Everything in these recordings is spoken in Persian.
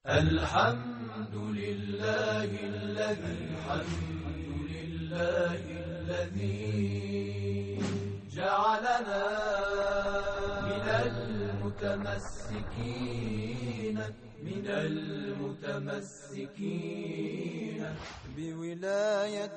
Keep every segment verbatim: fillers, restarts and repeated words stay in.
الحمد لله الذي الحمد لله الذي جعلنا من المتمسكين من المتمسكين بولاية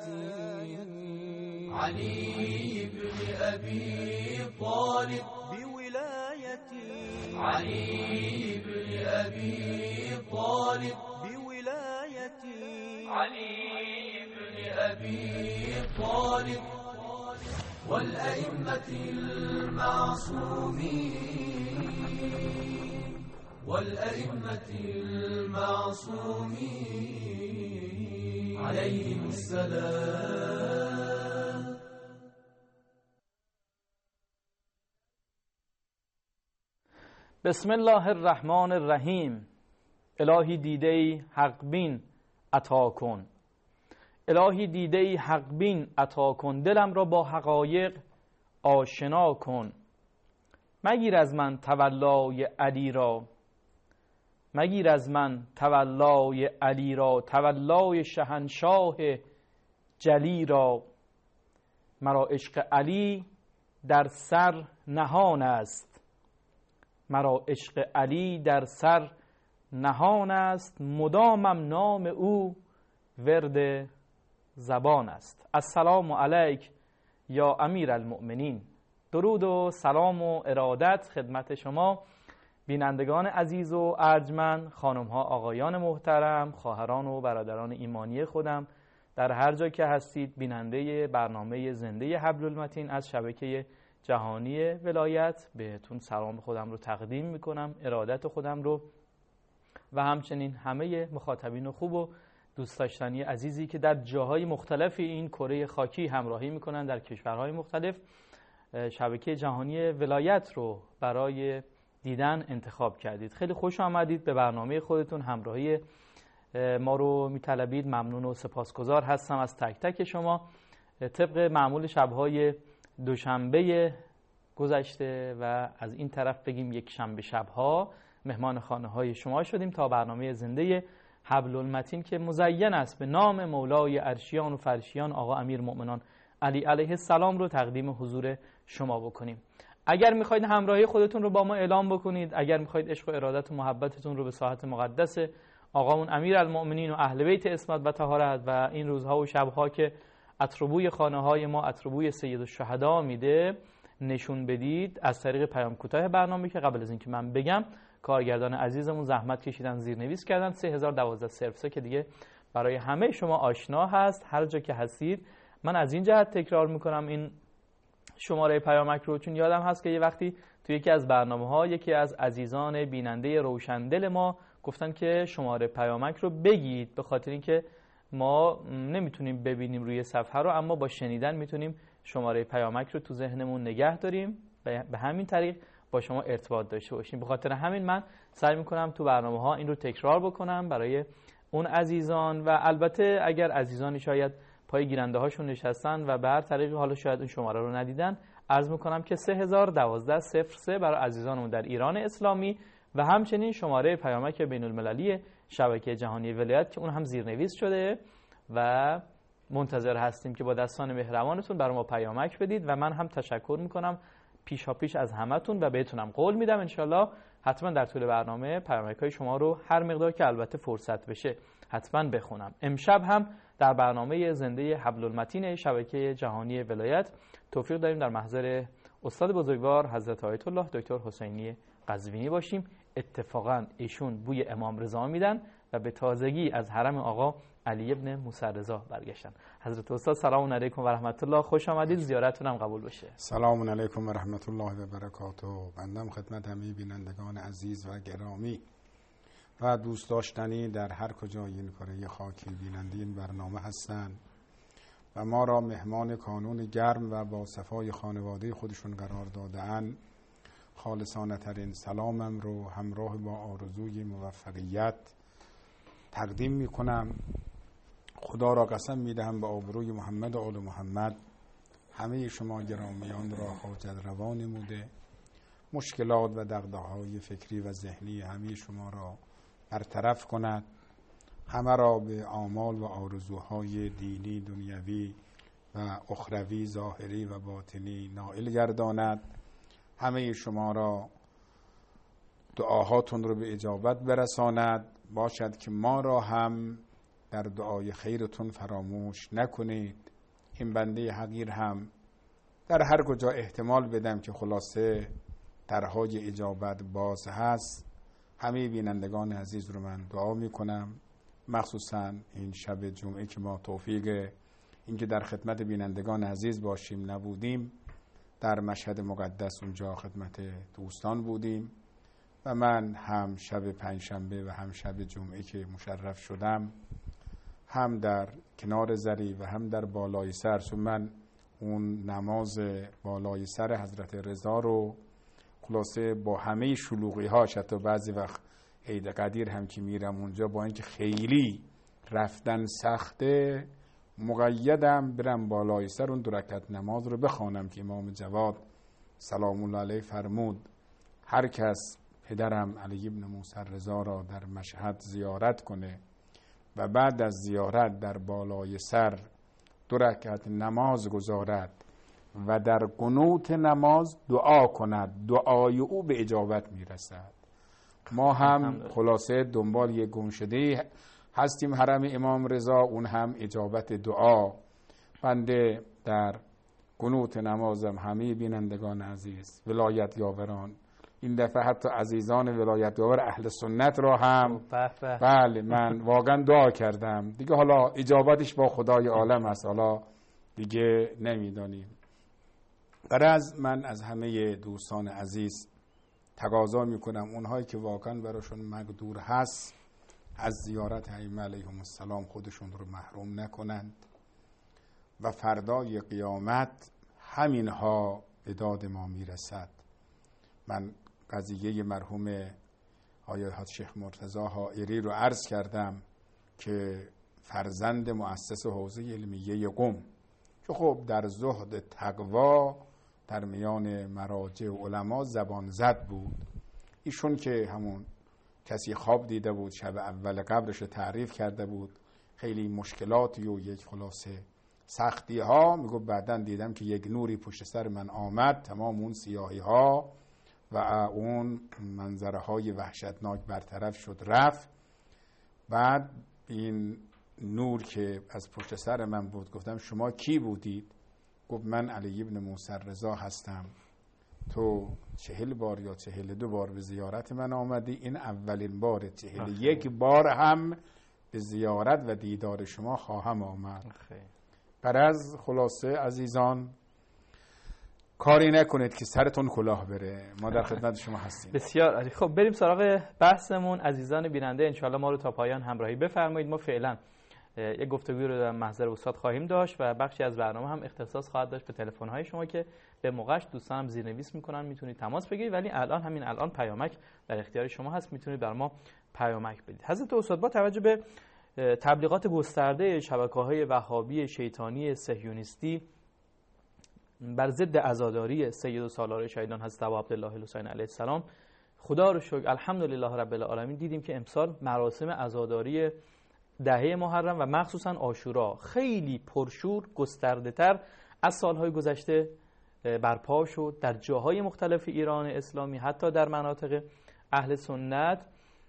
علي بن أبي طالب بولاية علي بن أبي طالب بولاية علي بن أبي طالب والأئمة المعصومين والأئمة المعصومين عليهم السلام. بسم الله الرحمن الرحیم. الهی دیده‌ای حق بین عطا کن، الهی دیده‌ای حق بین عطا کن، دلم را با حقایق آشنا کن. مگیر از من تولای علی را، مگیر از من تولای علی را، تولای شهنشاه جلی را. مرا عشق علی در سر نهان است، مرا عشق علی در سر نهان است، مدامم نام او ورد زبان است. السلام علیک یا امیر المؤمنین. درود و سلام و ارادت خدمت شما بینندگان عزیز و ارجمند، خانم ها آقایان محترم، خواهران و برادران ایمانی خودم در هر جا که هستید، بیننده برنامه زنده حبل المتین از شبکه جهانی ولایت، بهتون سلام خودم رو تقدیم میکنم، ارادت خودم رو، و همچنین همه مخاطبین خوب و دوست داشتنی عزیزی که در جاهای مختلف این کره خاکی همراهی میکنن در کشورهای مختلف. شبکه جهانی ولایت رو برای دیدن انتخاب کردید. خیلی خوش آمدید، به برنامه خودتون همراهی ما رو میطلبید. ممنون و سپاسگزار هستم از تک تک شما. طبق معمول شبهای دوشنبه گذشته و از این طرف بگیم یک شنبه شبها مهمان خانه های شما شدیم تا برنامه زنده حبل المتین که مزین است به نام مولای عرشیان و فرشیان آقا امیر مؤمنان علی علیه السلام رو تقدیم حضور شما بکنیم. اگر میخواید همراهی خودتون رو با ما اعلام بکنید، اگر میخواید عشق و ارادت و محبتتون رو به ساحت مقدس آقامون امیر المؤمنین و اهل بیت عصمت و طهارت و این روزها و شبها که اتروبوی خانه های ما اتروبوی سید الشهدا میده نشون بدید، از طریق پیام کوتاه برنامه که قبل از اینکه من بگم کارگردان عزیزمون زحمت کشیدن زیرنویس کردن سه هزار و دوازده صفر سه که دیگه برای همه شما آشنا هست هر جا که هستید. من از این جهت تکرار میکنم این شماره پیامک رو، چون یادم هست که یه وقتی تو یکی از برنامه‌ها یکی از عزیزان بیننده روشندل ما گفتن که شماره پیامک رو بگید، به خاطر اینکه ما نمیتونیم ببینیم روی صفحه رو، اما با شنیدن میتونیم شماره پیامک رو تو ذهنمون نگه داریم، به همین طریق با شما ارتباط داشته باشیم. به خاطر همین من سعی میکنم تو برنامه‌ها این رو تکرار بکنم برای اون عزیزان، و البته اگر عزیزانی شاید پای گیرنده هاشون نشستن و به هر طریقی حالا شاید این شماره رو ندیدن، عرض میکنم که سه هزار و دوازده صفر سه برای عزیزانمون در ایران اسلامی و همچنین شماره پیامک بین المللی شبکه جهانی ولایت که اون هم زیرنویس شده و منتظر هستیم که با دستان مهربانتون برای ما پیامک بدید. و من هم تشکر میکنم پیشا پیش از همتون و بهتونم قول میدم انشالله حتما در طول برنامه پیامک های شما رو هر مقدار که البته فرصت بشه حتما بخونم. امشب هم در برنامه زنده حبل المتین شبکه جهانی ولایت توفیق داریم در محضر استاد بزرگوار حضرت آیت الله دکتر حسینی قزوینی باشیم. اتفاقا ایشون بوی امام رضا میدن و به تازگی از حرم آقا علی ابن موسی رضا برگشتن. حضرت استاد سلام علیکم و رحمت الله، خوش آمدید، زیارتتون هم قبول بشه. سلام علیکم و رحمت الله و برکاته. بنده خدمت همه بینندگان عزیز و گرامی و دوست داشتنی در هر کجای این کره خاکی بیننده این برنامه هستند و ما را مهمان کانون گرم و با صفای خانواده خودشون قرار داده‌اند، خالصانه ترین سلامم رو همراه با آرزوی موفقیت تقدیم می کنم. خدا را قسم می دهم به آبروی محمد و آل محمد همه شما گرامیان را حاجت روا نموده، مشکلات و دغدغه‌های فکری و ذهنی همه شما را برطرف کند، همه را به آمال و آرزوهای دینی، دنیوی و اخروی، ظاهری و باطنی نائل گرداند. همه شما را دعاهاتون رو به اجابت برساند. باشد که ما را هم در دعای خیرتون فراموش نکنید. این بنده حقیر هم در هر کجا احتمال بدم که خلاصه درهای اجابت باز هست، همه بینندگان عزیز رو من دعا میکنم، مخصوصا این شب جمعه که ما توفیق اینکه در خدمت بینندگان عزیز باشیم نبودیم، در مشهد مقدس اونجا خدمت دوستان بودیم و من هم شب پنجشنبه و هم شب جمعه که مشرف شدم، هم در کنار زری و هم در بالای سر، چون من اون نماز بالای سر حضرت رضا رو خلاصه با همه شلوغی هاش، حتی بعضی وقت عید قدیر هم که میرم اونجا با اینکه خیلی رفتن سخته، مقیدم برم بالای سر اون دو رکعت نماز رو بخوانم که امام جواد سلام الله علیه فرمود هر کس پدرم علی ابن موسی رضا را در مشهد زیارت کنه و بعد از زیارت در بالای سر دو رکعت نماز گذارد و در قنوت نماز دعا کند، دعای او به اجابت میرسد. ما هم خلاصه دنبال یک گمشده هستیم حرم امام رضا، اون هم اجابت دعا. بنده در قنوت نمازم همه بینندگان عزیز، ولایت یاوران، این دفعه حتی عزیزان ولایت یاور اهل سنت را هم بله من واقعا دعا کردم دیگه، حالا اجابتش با خدای عالم است، حالا دیگه نمیدانیم. غرض من از همه دوستان عزیز تقاضا میکنم اونهایی که واقعا براشون مقدور هست از زیارت ائمه علیهم السلام خودشون رو محروم نکنند و فردای قیامت همینها به داد ما میرسد. من قضیه مرحوم آیه حاج شیخ مرتضی حائری رو عرض کردم که فرزند مؤسس حوزه علمیه قم که خب در زهد تقوا در میان مراجع و علما زبان زد بود. ایشون که همون کسی خواب دیده بود، شب اول قبرش رو تعریف کرده بود، خیلی مشکلاتی و یک خلاصه سختی ها، میگو بعدن دیدم که یک نوری پشت سر من آمد، تمام اون سیاهی ها و اون منظره های وحشتناک برطرف شد رفت. بعد این نور که از پشت سر من بود گفتم شما کی بودید؟ گفت من علی ابن موسی رضا هستم، تو چهل بار یا چهل دو بار به زیارت من آمدی، این اولین بار، چهل یک بار هم به زیارت و دیدار شما خواهم آمد. غرض خلاصه عزیزان کاری نکنید که سرتون کلاه بره، ما در خدمت شما هستیم. بسیار عالی. خب بریم سراغ بحثمون. عزیزان بیننده انشالله ما رو تا پایان همراهی بفرمایید. ما فعلا یک گفتگوی رو در محضر استاد خواهیم داشت و بخشی از برنامه هم اختصاص خواهد داشت به تلفن‌های شما که به موقعش دوستانم زیرنویس میکنن، میتونید تماس بگیرید، ولی الان همین الان پیامک در اختیار شما هست، میتونید بر ما پیامک بدید. حضرت استاد با توجه به تبلیغات گسترده شبکه‌های وهابی شیطانی صهیونیستی بر ضد عزاداری سید و سالار شهیدان حضرت ابا عبدالله الحسین علیه السلام، خدا رو شکر الحمدلله رب العالمین دیدیم که امسال مراسم عزاداری دهه محرم و مخصوصا عاشورا خیلی پرشور گسترده تر از سالهای گذشته برپا شد در جاهای مختلف ایران اسلامی، حتی در مناطق اهل سنت.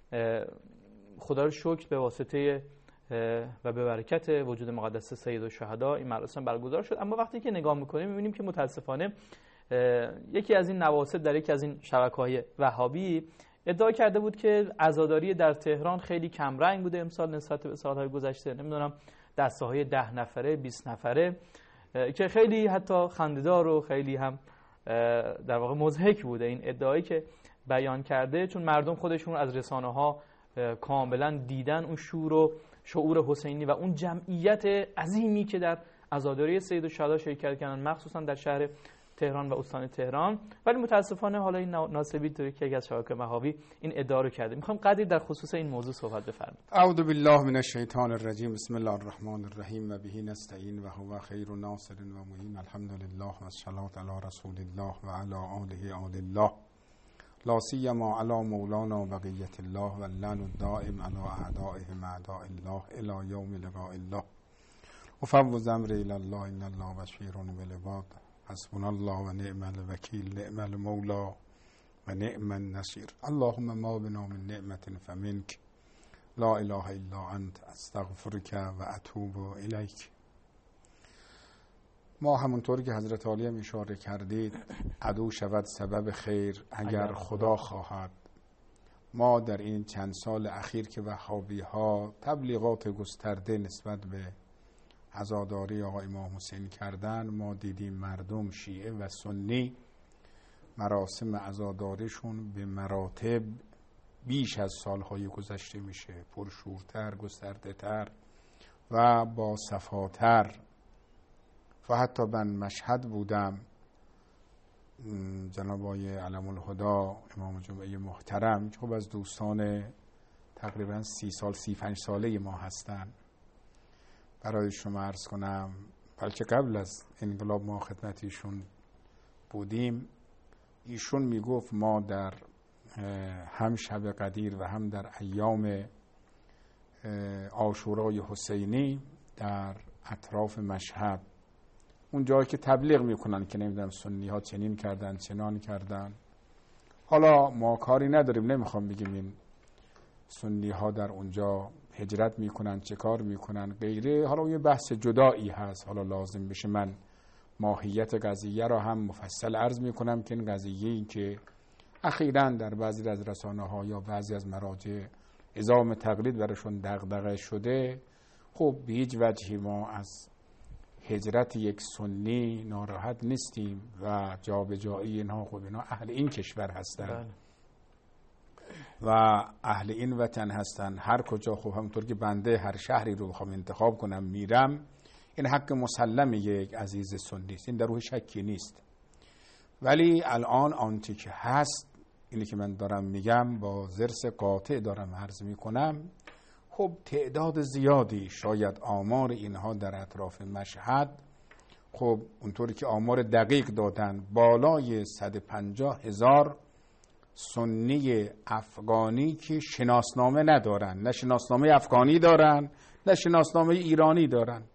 خدا رو شکر به واسطه و به برکت وجود مقدس سید الشهدا این مراسم برگزار شد. اما وقتی که نگاه میکنیم میبینیم که متاسفانه یکی از این نواسط در یکی از این شبکه‌های وهابی ادعا کرده بود که عزاداری در تهران خیلی کم رنگ بوده امسال نسبت به سالهای گذشته، نمیدونم دسته های ده نفره بیست نفره، که خیلی حتی خنده‌دار و خیلی هم در واقع مضحک بوده این ادعایی که بیان کرده، چون مردم خودشون از رسانه ها کاملا دیدن اون شور و شعور حسینی و اون جمعیت عظیمی که در عزاداری سید الشهدا شرکت کردن مخصوصا در شهر تهران و استان تهران. ولی متاسفانه حالا این ناسبی توی که یکی از شبکه وهابی این ادعا رو کرده. میخوام قدری در خصوص این موضوع صحبت بفرمایید. اعوذ بالله من الشیطان الرجیم، بسم الله الرحمن الرحیم و به نستعین و هو خیر ناصر و معین، الحمدلله و الصلاه علی رسول الله و علی آله آل الله. لا سیما علی مولانا بقیت الله و اللعن الدائم علی اعدائهم اعداء الله الی یوم لقاء الله. افوض امری الی الله ان الله بصیر بالعباد. حسبنا الله و نعم الوکیل، نعم المولا و نعم النصیر. اللهم ما بنا من نعمت فمنک، لا اله الا انت، استغفرک و اتوب الیک. ما همونطور که حضرت عالی هم اشاره کردید، عدو شود سبب خیر اگر خدا خواهد. ما در این چند سال اخیر که وهابی ها تبلیغات گسترده نسبت به عزاداری آقا امام حسین کردن، ما دیدیم مردم شیعه و سنی مراسم عزاداریشون به مراتب بیش از سالهای گذشته میشه، پرشورتر، گسترده تر و با صفاتر. و حتی من مشهد بودم، جناب آقای علم الهدا امام جمعه محترم که خب از دوستان تقریبا سی سال سی پنج ساله ما هستن، برای شما عرض کنم بلکه قبل از انقلاب ما خدمت ایشون بودیم. ایشون میگفت ما در هم شب قدیر و هم در ایام عاشورای حسینی در اطراف مشهد، اون جایی که تبلیغ میکنن که نمیدونم سنی ها چنین کردن چنان کردن، حالا ما کاری نداریم، نمیخوام بگیم این سنی ها در اونجا هجرت میکنن چه کار میکنن غیره، حالا یه بحث جدایی هست. حالا لازم بشه من ماهیت قضیه را هم مفصل عرض میکنم که این قضیه این که اخیراً در بعضی از رسانه ها یا بعضی از مراجع اعزام تقلید برشون دغدغه شده، خب به هیچ وجهی ما از هجرت یک سنی ناراحت نیستیم و جابجایی اینها، خب اینا اهل این کشور هستن و اهل این وطن هستن. هر کجا خب همونطور که بنده هر شهری رو بخوام انتخاب کنم میرم، این حق مسلم یک عزیز سنی است، این در روح شکی نیست. ولی الان آنچه که هست، اینی که من دارم میگم با ضرس قاطع دارم عرض میکنم، خب تعداد زیادی، شاید آمار اینها در اطراف مشهد، خب اونطوری که آمار دقیق دادن بالای صد و پنجاه هزار سنی افغانی که شناسنامه ندارن، نه شناسنامه افغانی دارن نه شناسنامه ایرانی دارند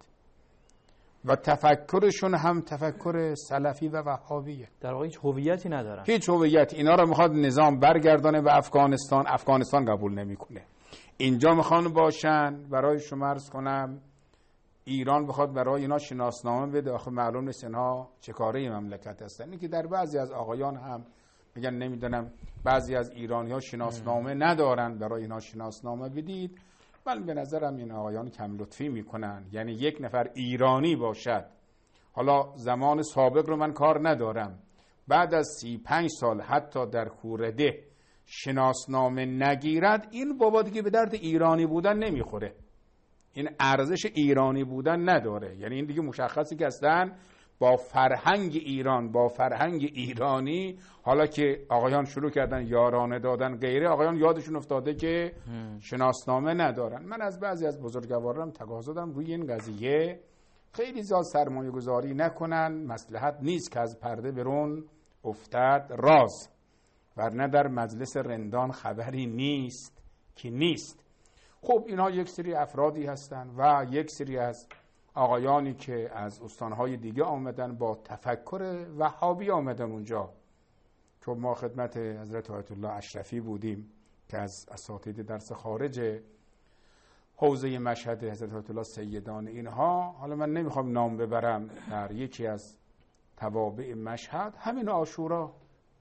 و تفکرشون هم تفکر سلفی و وهابیه، در واقع هیچ هویتی ندارن، هیچ هویت. اینا رو میخواد نظام برگردانه به افغانستان، افغانستان قبول نمیکنه. اینجا میخوان باشن، برای شما عرض کنم ایران بخواد برای اینا شناسنامه بده، آخه معلوم نیست اینها چه کاره مملکت هستن. اینی که در بعضی از آقایان هم میگن نمیدونم بعضی از ایرانی ها شناسنامه ندارن، برای اینا شناسنامه بدید. من به نظرم این آقایان کم لطفی میکنن، یعنی یک نفر ایرانی باشد، حالا زمان سابق رو من کار ندارم، بعد از سی پنج سال حتی در کورده شناسنامه نگیرد، این بابا دیگه به درد ایرانی بودن نمیخوره، این ارزش ایرانی بودن نداره. یعنی این دیگه مشخصی که هستن با فرهنگ ایران، با فرهنگ ایرانی، حالا که آقایان شروع کردن یارانه دادن غیره، آقایان یادشون افتاده که شناسنامه ندارن. من از بعضی از بزرگواران تقاضا دارم روی این قضیه خیلی زیاد سرمایه گذاری نکنن، مصلحت نیست که از پرده برون افتد راز، ورنه در مجلس رندان خبری نیست که نیست. خب اینها یک سری افرادی هستن و یک سری از آقایانی که از استانهای دیگه آمدن با تفکر وهابی آمدن اونجا. چون ما خدمت حضرت آیت الله اشرفی بودیم که از اساتید درس خارج حوزه مشهد، حضرت آیت الله سیدان اینها، حالا من نمیخوام نام ببرم، در یکی از توابع مشهد همین عاشورا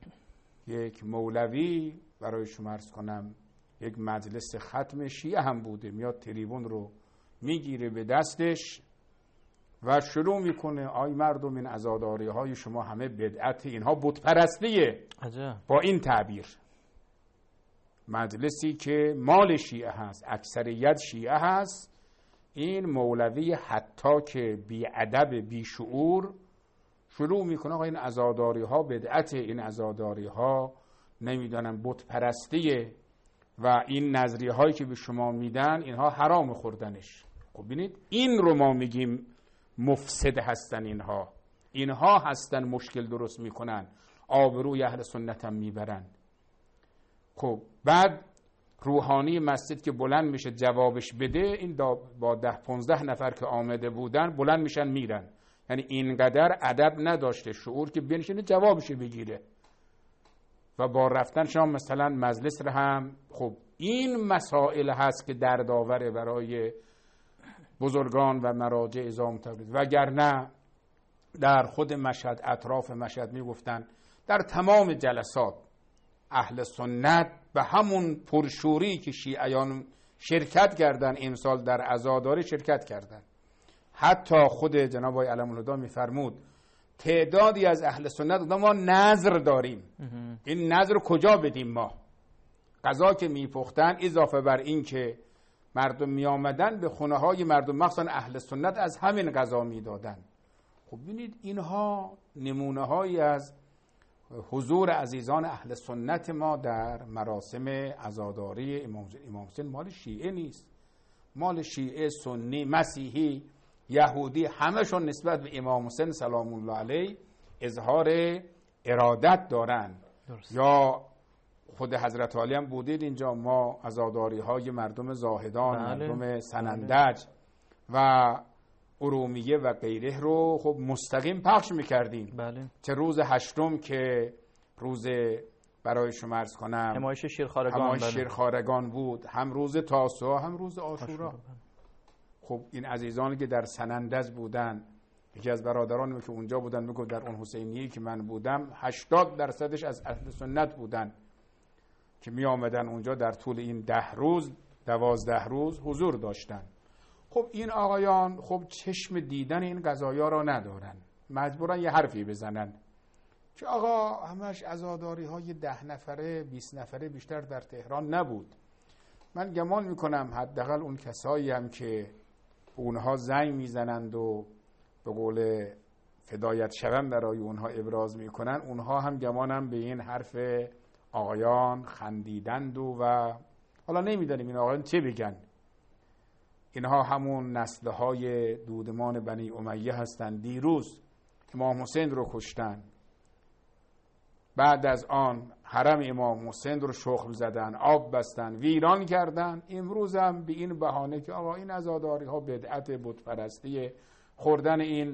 یک مولوی برای شما عرض کنم یک مجلس ختم شیعه هم بوده، میاد تریبون رو میگیره به دستش و شروع میکنه آی مردم این عزاداری های شما همه بدعت، اینها بت پرستیه. با این تعبیر مجلسی که مال شیعه هست، اکثریت شیعه هست، این مولوی حتی که بی ادب بی شعور شروع میکنه آقا این عزاداری ها بدعت، این عزاداری ها نمیدونم بت پرستیه و این نظریه هایی که به شما میدن اینها حرام خوردنش. خب ببینید این رو ما میگیم مفسد هستن، اینها اینها هستن مشکل درست میکنن، آبروی اهل سنت هم میبرن. خب بعد روحانی مسجد که بلند میشه جوابش بده، این با ده پونزده نفر که آمده بودن بلند میشن میرن. یعنی اینقدر ادب نداشته، شعور که بنشینه جوابش بگیره و با رفتن شما مثلا مجلس رو هم. خب این مسائل هست که دردآور برای بزرگان و مراجع نظام تبریز. وگرنه در خود مشهد، اطراف مشهد میگفتن در تمام جلسات اهل سنت به همون پرشوری که شیعیان شرکت کردن امسال در عزاداری شرکت کردن. حتی خود جناب آقای علم الهدی میفرمود تعدادی از اهل سنت ما نظر داریم، این نظر رو کجا بدیم؟ ما غذا که میپختن اضافه بر این که مردم میآمدن به خونه های مردم مخصوصا اهل سنت از همین غذا میدادن. خب ببینید اینها نمونه هایی از حضور عزیزان اهل سنت ما در مراسم عزاداری امام امام حسین. مال شیعه نیست، مال شیعه، سنی، مسیحی، یهودی، همشون نسبت به امام حسین سلام الله علیه اظهار ارادت دارن. درست. یا خود حضرت علی هم بودید اینجا، ما عزاداری های مردم زاهدان، بله. مردم سنندج و ارومیه و غیره رو خب مستقیم پخش میکردیم. بله. چه روز هشتم که روز برای شما عرض کنم همایش شیرخوارگان همایش بله. شیرخوارگان بود، هم روز تاسوعا هم روز عاشورا. خب این عزیزانی که در سنندج بودن، یکی از برادران که اونجا بودن میگفت در اون حسینیه که من بودم هشتاد درصدش از اهل سنت بودن که می آمدن اونجا در طول این ده روز دوازده روز حضور داشتن. خب این آقایان خب چشم دیدن این قضایا را ندارن، مجبورن یه حرفی بزنن که آقا همش عزاداری های ده نفره بیست نفره بیشتر در تهران نبود. من گمان میکنم حداقل اون کسایی هم که اونها زنگ میزنند و به قول فدایت شوم برای اونها ابراز میکنن، اونها هم گمانم به این حرف آقایان خندیدند و, و حالا نمیدانیم این آقایان چه بگن. اینها همون نسل‌های دودمان بنی امیه هستند. دیروز امام حسین رو کشتن، بعد از آن حرم امام حسین رو شخم زدن، آب بستن، ویران کردن. امروز هم به این بهانه که آقا این عزاداری ها بدعت، بت پرستی، خوردن این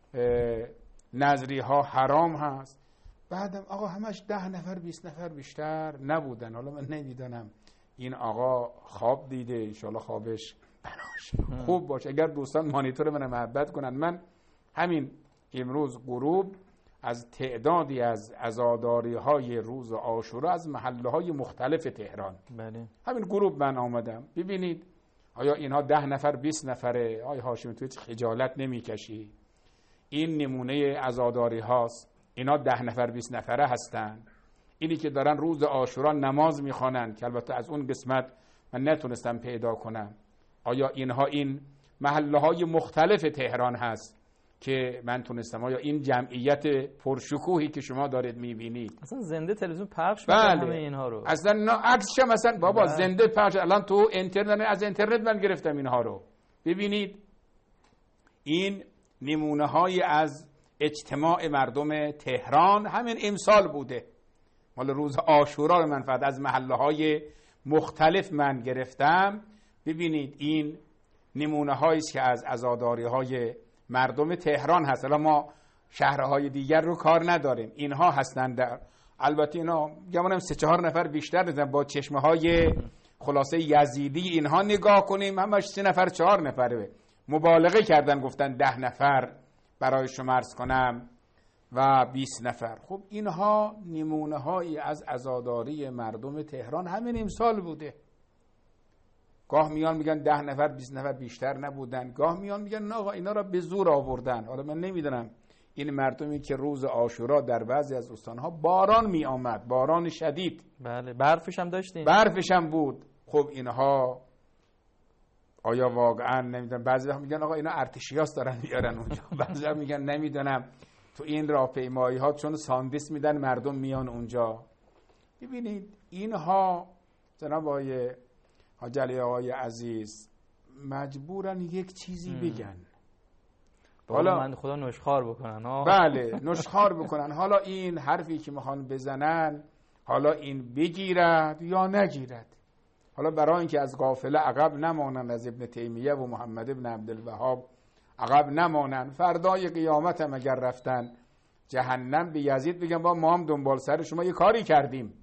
نظری ها حرام هست. بعدم آقا همش ده نفر بیست نفر بیشتر نبودن. حالا من نمیدانم این آقا خواب دیده، انشاءالله خوابش بناش خوب باشه. اگر دوستان مانیتور من محبت کنن، من همین امروز غروب از تعدادی از عزاداری های روز عاشورا از محله های مختلف تهران، بله. همین غروب من آمدم. ببینید آیا اینها ده نفر بیست نفره؟ آیا هاشمی تو هیچ خجالت نمی کشی؟ این نمونه عزاداری هاست. اینا ده نفر بیست نفره هستن. اینی که دارن روز عاشورا نماز میخوانن که البته از اون قسمت من نتونستم پیدا کنم. آیا اینها این محله های مختلف تهران هست که من تونستم؟ آیا این جمعیت پرشکوهی که شما دارید میبینید اصلا زنده تلویزیون پخش میکنه همه اینها رو؟ اصلا نه، عکسش مثلا بابا بله. زنده پخش. الان تو اینترنت، از اینترنت من گرفتم اینها رو. ببینید این نمونه های از اجتماع مردم تهران همین امسال بوده، مال روز عاشورا. من فقط از محله های مختلف من گرفتم. ببینید این نمونه هایی است که از عزاداری های مردم تهران هست. الان ما شهرهای دیگر رو کار نداریم، اینها هستند. در البته اینا گمانم سه چهار نفر بیشتر نیستن. با چشمه های خلاصه یزیدی اینها نگاه کنیم همش سه نفر چهار نفره. مبالغه کردن گفتن ده نفر برای شما عرض کنم و بیست نفر. خب اینها نمونه هایی از عزاداری مردم تهران همین امسال بوده. گاه میان میگن ده نفر بیست نفر بیشتر نبودن، گاه میان میگن نه آقا اینا را به زور آوردن. حالا من نمیدونم این مردمی که روز عاشورا در بعضی از استانها باران می آمد، باران شدید، بله برفش هم داشتیم، برفش هم بود. خب اینها آیا واقعا نمیدونم، بعضی وقت میگن آقا اینا ارتشیاس دارن میارن اونجا، بعضی وقت میگن نمیدونم تو این راهپیمایی ها چون ساندویچ میدن مردم میان اونجا. ببینید اینها جناب آقای حاج علی آقای عزیز مجبورن یک چیزی بگن. حالا من خدا نشخوار بکنن ها. بله نشخوار بکنن. حالا این حرفی که میخوان بزنن حالا این بگیرد یا نگیرد. حالا برای اینکه از قافله عقب نمانند، از ابن تیمیه و محمد ابن عبدالوهاب عقب نمانند، فردای قیامت هم اگر رفتن جهنم به یزید بگن با ما هم دنبال سر شما یه کاری کردیم،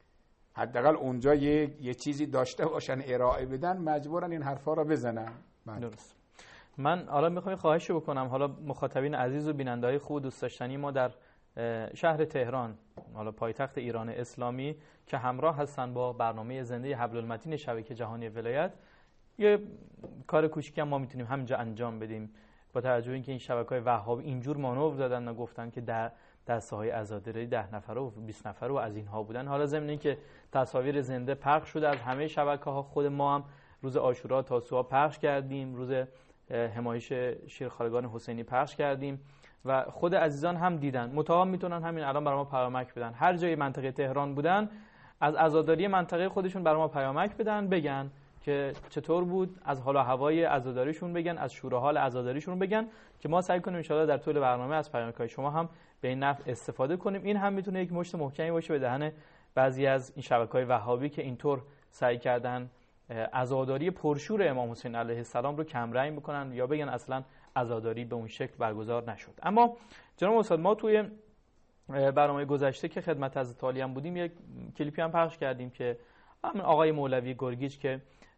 حداقل اونجا یه, یه چیزی داشته باشن ارائه بدن، مجبورن این حرفا رو بزنن. درست. من حالا میخوام خواهش بکنم، حالا مخاطبین عزیز و بیننده‌های خوب دوست داشتنی ما در شهر تهران، حالا پایتخت ایران اسلامی، که همراه هستن با برنامه زنده حبل المتین شبکه جهانی ولایت، یه کار کوچیکی هم ما میتونیم همینجا انجام بدیم. با توجه به اینکه این شبکه‌های وهابی اینجور مانور دادن و گفتن که در دسته‌های عزاداری ده نفره و بیست نفره و از اینها بودن، حالا ضمن اینکه تصاویر زنده پخش شده از همه شبکه‌ها، خود ما هم روز عاشورا تاسوعا پخش کردیم، روز حمایش شیرخوارگان حسینی پخش کردیم و خود عزیزان هم دیدن. متهم میتونن همین الان برای ما پیامک بدن، هر جای منطقه تهران بودن از عزاداری منطقه خودشون برای ما پیامک بدن، بگن که چطور بود، از حال و هوای عزاداریشون بگن، از شور و حال عزاداریشون بگن، که ما سعی کنیم ان شاءالله در طول برنامه از پیامک‌های شما هم به این نفع استفاده کنیم. این هم میتونه یک مشت محکمی باشه به دهن بعضی از این شبکه‌های وهابی که اینطور سعی کردن عزاداری پرشور امام حسین علیه السلام رو کمرنگ بکنن یا بگن اصلا عزاداری به اون شکل برگزار نشد. اما جناب استاد، ما توی برنامه گذشته که خدمت از تالیان بودیم یک کلیپی هم پخش کردیم که همین آقای مولوی گرگیج که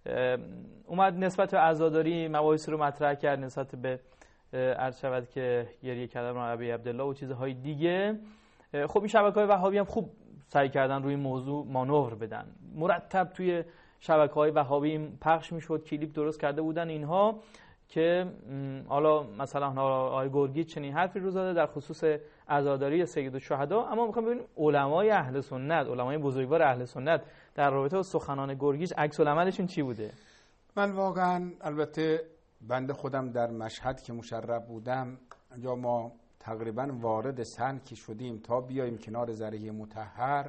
اومد نسبت به عزاداری مباحث رو مطرح کرد، نسبت به عرض شود که گریه کردن ابی عبدالله و چیزهای دیگه. خب این شبکه‌های وهابی هم خوب سعی کردن روی موضوع مانور بدن، مرتب توی شبکه‌های وهابی پخش میشد، کلیپ درست کرده بودن اینها که حالا مثلا آقای گرگیج چنین حرفی رو زده در خصوص عزاداری سید الشهدا. اما میخوام ببینیم علمای اهل سنت، علمای بزرگوار اهل سنت در رابطه با سخنان گرگیج عکس العملشون چی بوده؟ من واقعا البته بنده خودم در مشهد که مشرف بودم، یا ما تقریبا وارد سند که شدیم تا بیاییم کنار ذریحه مطهر،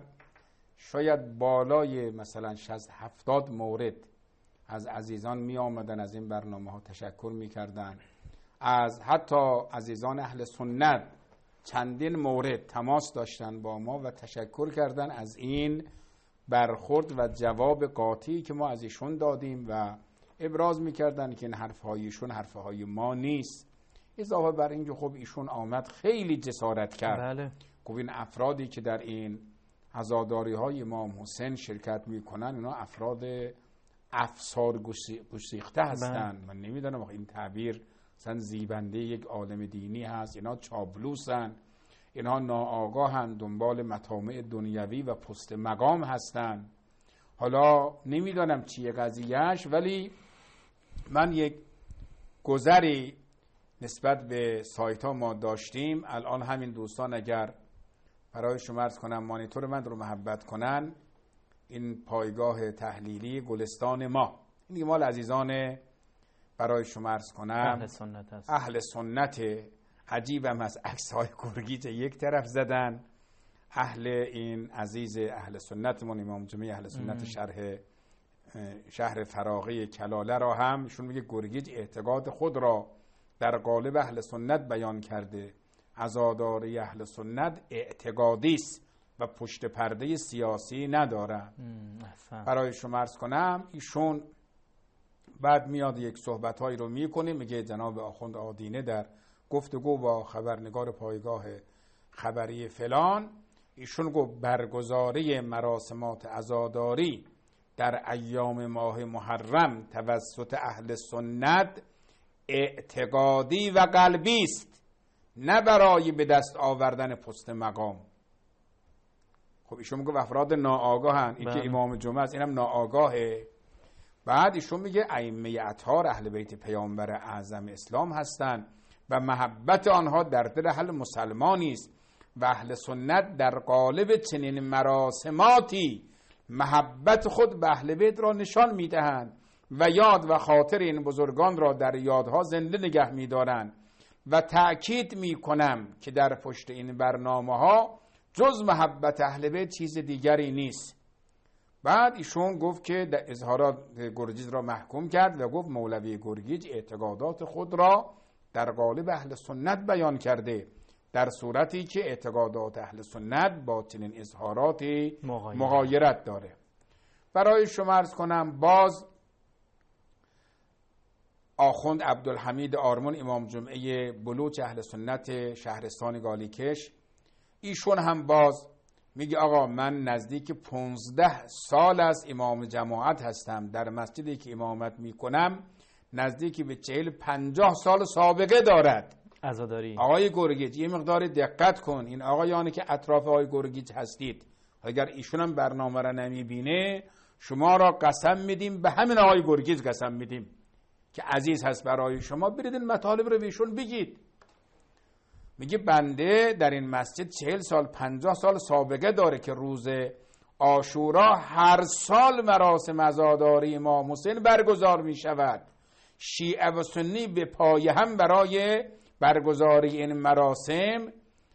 شاید بالای مثلا شصت هفتاد مورد از عزیزان می آمدن، از این برنامه ها تشکر می کردن. از حتی عزیزان اهل سنت چندین مورد تماس داشتن با ما و تشکر کردن از این برخورد و جواب قاطعی که ما از ایشون دادیم و ابراز می کردن که این حرفهایشون حرفهای ما نیست. اضافه بر اینکه خب ایشون آمد خیلی جسارت کرد. بله. خب این افرادی که در این عزاداری های امام حسین شرکت می کنن، اینا افراد افسار گسیخته هستن. من نمیدونم این تعبیر مثلا زیبنده یک عالم دینی هست. اینا چابلوسن، اینا ناآگاهن، دنبال مطامع دنیوی و پست مقام هستن. حالا نمیدونم چیه قضیهش، ولی من یک گذری نسبت به سایت ها ما داشتیم. الان همین دوستان اگر برای شما عرض کنم مانیتور من رو محبت کنن، این پایگاه تحلیلی گلستان ما، این مال عزیزان برای شما عرض کنم اهل سنت هست. اهل سنت. عجیبم از عکس های گرگیج یک طرف زدن، اهل این عزیز اهل سنتمون امام جمعه اهل سنت شرح شهر فراغی کلاله را هم ایشون میگه گرگیج اعتقاد خود را در قالب اهل سنت بیان کرده. عزاداری اهل سنت اعتقادی است و پشت پرده سیاسی نداره. برای شما عرض کنم ایشون بعد میاد یک صحبتهایی رو میکنه، میگه جناب آخوند آدینه در گفتگو با خبرنگار پایگاه خبری فلان، ایشون گفت برگزاری مراسمات عزاداری در ایام ماه محرم توسط اهل سنت اعتقادی و قلبی است، نه برای به دست آوردن پست مقام. خب ایشون میگه افراد ناآگاهن، این که امام جمعه است اینم ناآگاهه. بعد ایشون میگه ائمه اطهار اهل بیت پیامبر اعظم اسلام هستند و محبت آنها در دل هر مسلمانی است و اهل سنت در قالب چنین مراسماتی محبت خود به اهل بیت را نشان میدهند و یاد و خاطر این بزرگان را در یادها زنده نگه میدارند و تأکید میکنم که در پشت این برنامه ها جز محبت اهل بیت چیز دیگری نیست. بعد ایشون گفت که در اظهارات گرگیج را محکوم کرد و گفت مولوی گرگیج اعتقادات خود را در قالب اهل سنت بیان کرده، در صورتی که اعتقادات اهل سنت با چنین اظهاراتی مغایر. مغایرت داره. برای شما عرض کنم باز آخوند عبدالحمید آرمون امام جمعه بلوچ اهل سنت شهرستان گالیکش، ایشون هم باز میگه آقا من نزدیک پونزده سال از امام جماعت هستم، در مسجدی که امامت میکنم نزدیک به چهل پنجاه سال سابقه دارد. عزاداری آقای گرگیج یه مقدار دقت کن، این آقایانی که اطراف آقای گرگیج هستید اگر ایشون هم برنامه را نمیبینه شما را قسم میدیم، به همین آقای گرگیج قسم میدیم که عزیز هست برای شما، بریدین مطالب رو بهشون بگید. میگه بنده در این مسجد چهل سال پنجاه سال سابقه داره که روز عاشورا هر سال مراسم عزاداری امام حسین برگزار می شود. شیعه و سنی به پای هم برای برگزاری این مراسم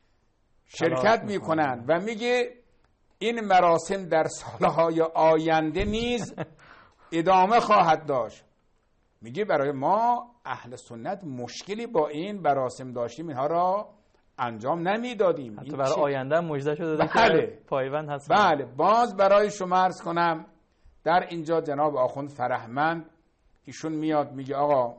شرکت می کنند و میگه این مراسم در سالهای آینده نیز ادامه خواهد داشت. میگه برای ما اهل سنت مشکلی با این مراسم داشتیم، اینها را انجام نمیدادیم. حتی برای آینده مژده شده بله. که پایبند هست. بله. باز برای شما عرض کنم در اینجا جناب آخوند فرهمند ایشون میاد میگه آقا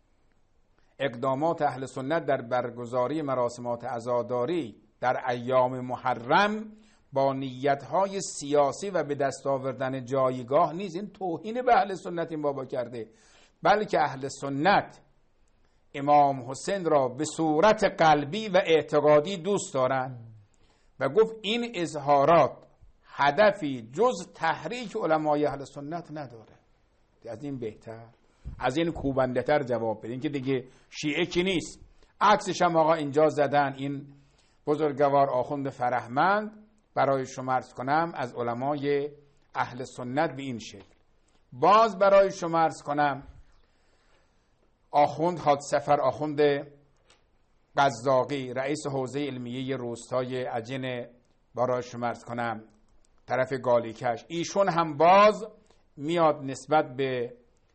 اقدامات اهل سنت در برگزاری مراسمات عزاداری در ایام محرم با نیتهای سیاسی و به دست آوردن جایگاه نیست. این توهین به اهل سنت این بابا کرده، بلکه اهل سنت امام حسین را به صورت قلبی و اعتقادی دوست دارند و گفت این اظهارات هدفی جز تحریک علمای اهل سنت نداره. از این بهتر، از این کوبنده تر جواب بدین که دیگه شیعه کی نیست. عکسش هم آقا اینجا زدن، این بزرگوار آخوند فرهمند برای شما عرض کنم از علمای اهل سنت به این شکل. باز برای شما عرض کنم آخوند حاج سفر آخوند قزاقی رئیس حوزه علمیه روستای عجین برای شما عرض کنم طرف گالیکش، ایشون هم باز میاد نسبت به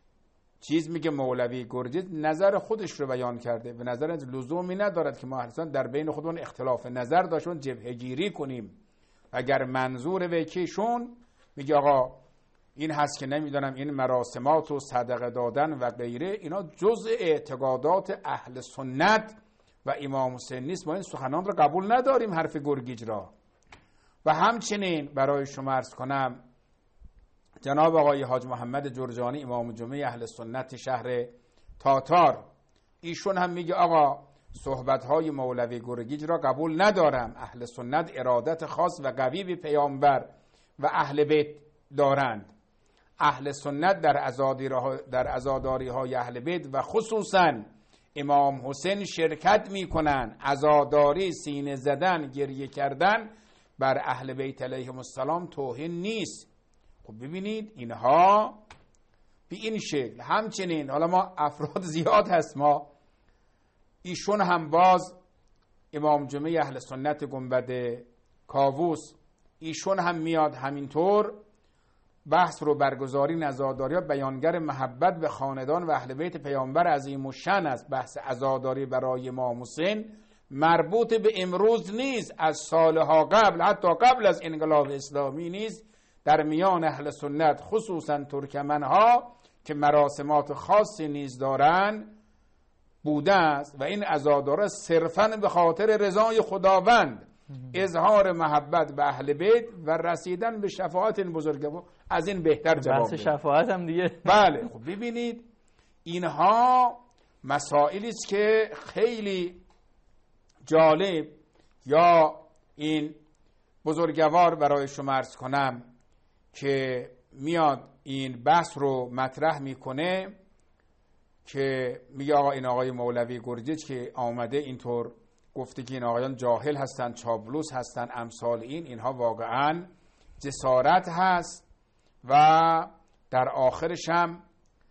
چیز میگه مولوی گرجی نظر خودش رو بیان کرده، به نظر لزومی ندارد که ما اصلا در بین خودمون اختلاف نظر داشتون جبهه گیری کنیم. اگر منظور وکیشون میگه آقا این هست که نمیدونم این مراسمات و صدقه دادن و غیره اینا جزء اعتقادات اهل سنت و امام حسین نیست، ما این سخنان رو قبول نداریم، حرف گرگیج را. و همچنین برای شما عرض کنم جناب آقای حاج محمد جرجانی امام جمعه اهل سنت شهر تاتار، ایشون هم میگه آقا صحبت‌های مولوی گرگیج را قبول ندارم، اهل سنت ارادت خاص و قوی به پیامبر و اهل بیت دارند. اهل سنت در در عزاداری های اهل بیت و خصوصا امام حسین شرکت میکنن. عزاداری، سینه زدن، گریه کردن بر اهل بیت علیهم السلام توهین نیست. خب ببینید اینها به این شکل. همچنین حالا ما افراد زیاد هست، ما ایشون هم باز امام جمعه اهل سنت گنبد کاووس ایشون هم میاد همینطور بحث رو برگزاری عزاداری ها بیانگر محبت به خاندان و اهل بیت پیامبر عظیم الشأن است. بحث عزاداری برای امام حسین مربوط به امروز نیست، از سالها قبل حتی قبل از انقلاب اسلامی نیست. در میان اهل سنت خصوصا ترکمن ها که مراسمات خاصی نیز دارن بوده است و این عزاداری صرفاً به خاطر رضای خداوند، اظهار محبت به اهل بیت و رسیدن به شفاعت این بزرگوار. از این بهتر جواب بحث شفاعت هم دیگه. بله. خب ببینید اینها مسائلی است که خیلی جالب، یا این بزرگوار برای شما عرض کنم که میاد این بحث رو مطرح میکنه که میگه آقا این آقای مولوی گرجیج که آمده اینطور گفته که این آقایان جاهل هستن، چابلوس هستن، امثال این اینها واقعا جسارت هست. و در آخرش هم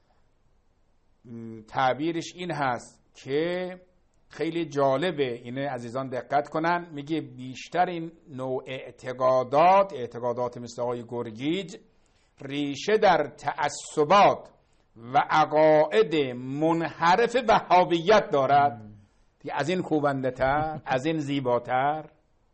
تعبیرش این هست که خیلی جالبه، اینه عزیزان دقت کنن. میگه بیشتر این نوع اعتقادات اعتقادات مثل آقای گرگیج ریشه در تعصبات و عقاید منحرف وهابیت دارد. دیگه از این کوبنده تر، از این زیباتر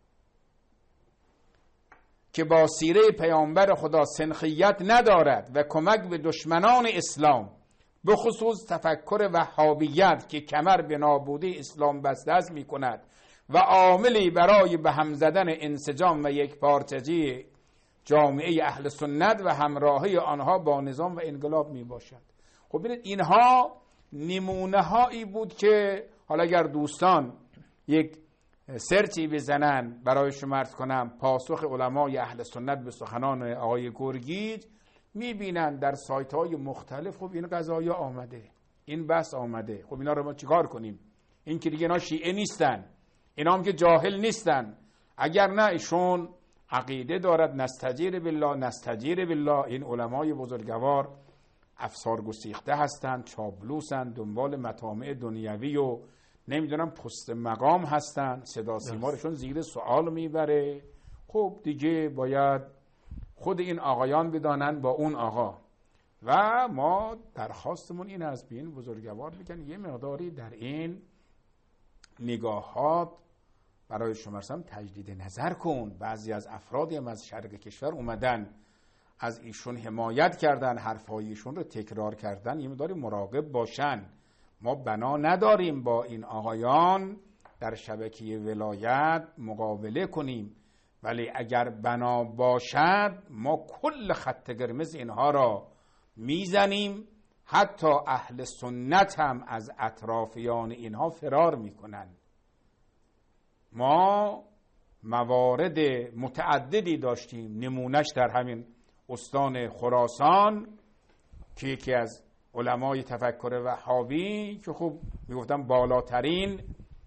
که با سیره پیامبر خدا سنخیت ندارد و کمک به دشمنان اسلام، به خصوص تفکر وهابیت که کمر به نابودی اسلام بسته است می کند و عاملی برای به هم زدن انسجام و یک پارچگی جامعه اهل سنت و همراهی آنها با نظام و انقلاب می باشد. خب ببینید اینها نمونه هایی بود که حالا اگر دوستان یک سرچی بزنن برای شما عرض کنم پاسخ علمای اهل سنت به سخنان آقای گرگیج، میبینن در سایت های مختلف خب این قضایا آمده، این بحث آمده. خب اینا رو ما چیکار کنیم؟ این که دیگه اینا شیعه نیستن، اینا هم که جاهل نیستن. اگر نه ایشون عقیده دارد نستجیر بالله نستجیر بالله، این علمای بزرگوار افسار گسیخته هستند، چابلوسن، دنبال مطامع دنیوی و نمیدونم پست مقام هستن، صدا سیمارشون زیر سوال میبره. خب دیگه باید خود این آقایان بدانن با اون آقا. و ما درخواستمون این از بین بزرگوار بگن یه مقداری در این نگاهات برای شما رسم تجدید نظر کن. بعضی از افرادی هم از شرق کشور اومدن از ایشون حمایت کردن، حرفای ایشون رو تکرار کردن، یه مقداری مراقب باشن. ما بنا نداریم با این آقایان در شبکه ولایت مقابله کنیم، ولی اگر بنا باشد ما کل خط قرمز اینها را میزنیم. حتی اهل سنت هم از اطرافیان اینها فرار میکنن. ما موارد متعددی داشتیم، نمونش در همین استان خراسان که یکی از علمای تفکر وهابی که خب میگفتم بالاترین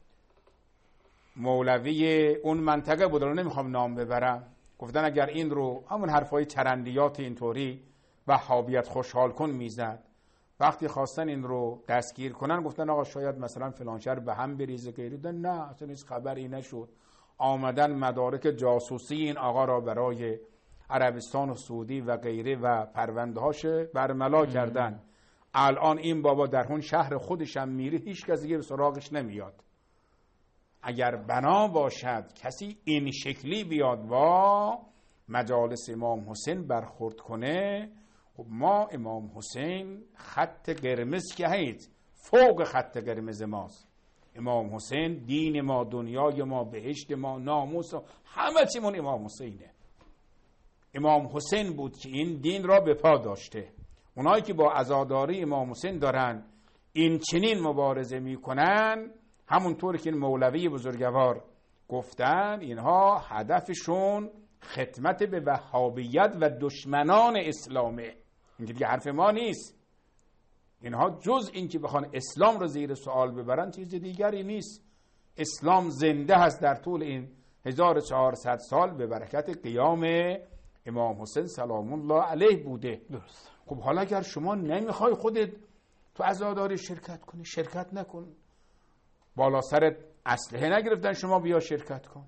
مولوی اون منطقه بود، رو نمیخوام نام ببرم، گفتن اگر این رو همون حرفای چرندیات اینطوری وهابیت خوشحال کن میزد. وقتی خواستن این رو دستگیر کنن گفتن آقا شاید مثلا فلان شهر به هم بریزه غیره. نه اصلا هیچ خبری نشد. آمدن مدارک جاسوسی این آقا را برای عربستان و سعودی و غیره و پرونده هاش برملا کردن. الان این بابا در اون شهر خودش هم میره، هیچ کس دیگه به سراغش نمیاد. اگر بنا باشد کسی این شکلی بیاد با مجالس امام حسین برخورد کنه، خب ما امام حسین خط قرمز که هست، فوق خط قرمز ماست. امام حسین دین ما، دنیای ما، بهشت ما، ناموس ما، همه چیمون امام حسینه. امام حسین بود که این دین را به پا داشته. اونایی که با عزاداری امام حسین دارن این چنین مبارزه میکنن، همونطور که این مولوی بزرگوار گفتن، اینها هدفشون خدمت به وهابیت و دشمنان اسلامه. این دیگه حرف ما نیست. اینها جز این که بخوان اسلام رو زیر سوال ببرن چیز دیگری نیست. اسلام زنده هست در طول این هزار و چهارصد سال به برکت قیام امام حسین سلام الله علیه بوده. درست. خب حالا اگر شما نمیخوای خودت تو عزاداری شرکت کنی، شرکت نکن. بالا سرت اسلحه نگرفتن شما بیا شرکت کن.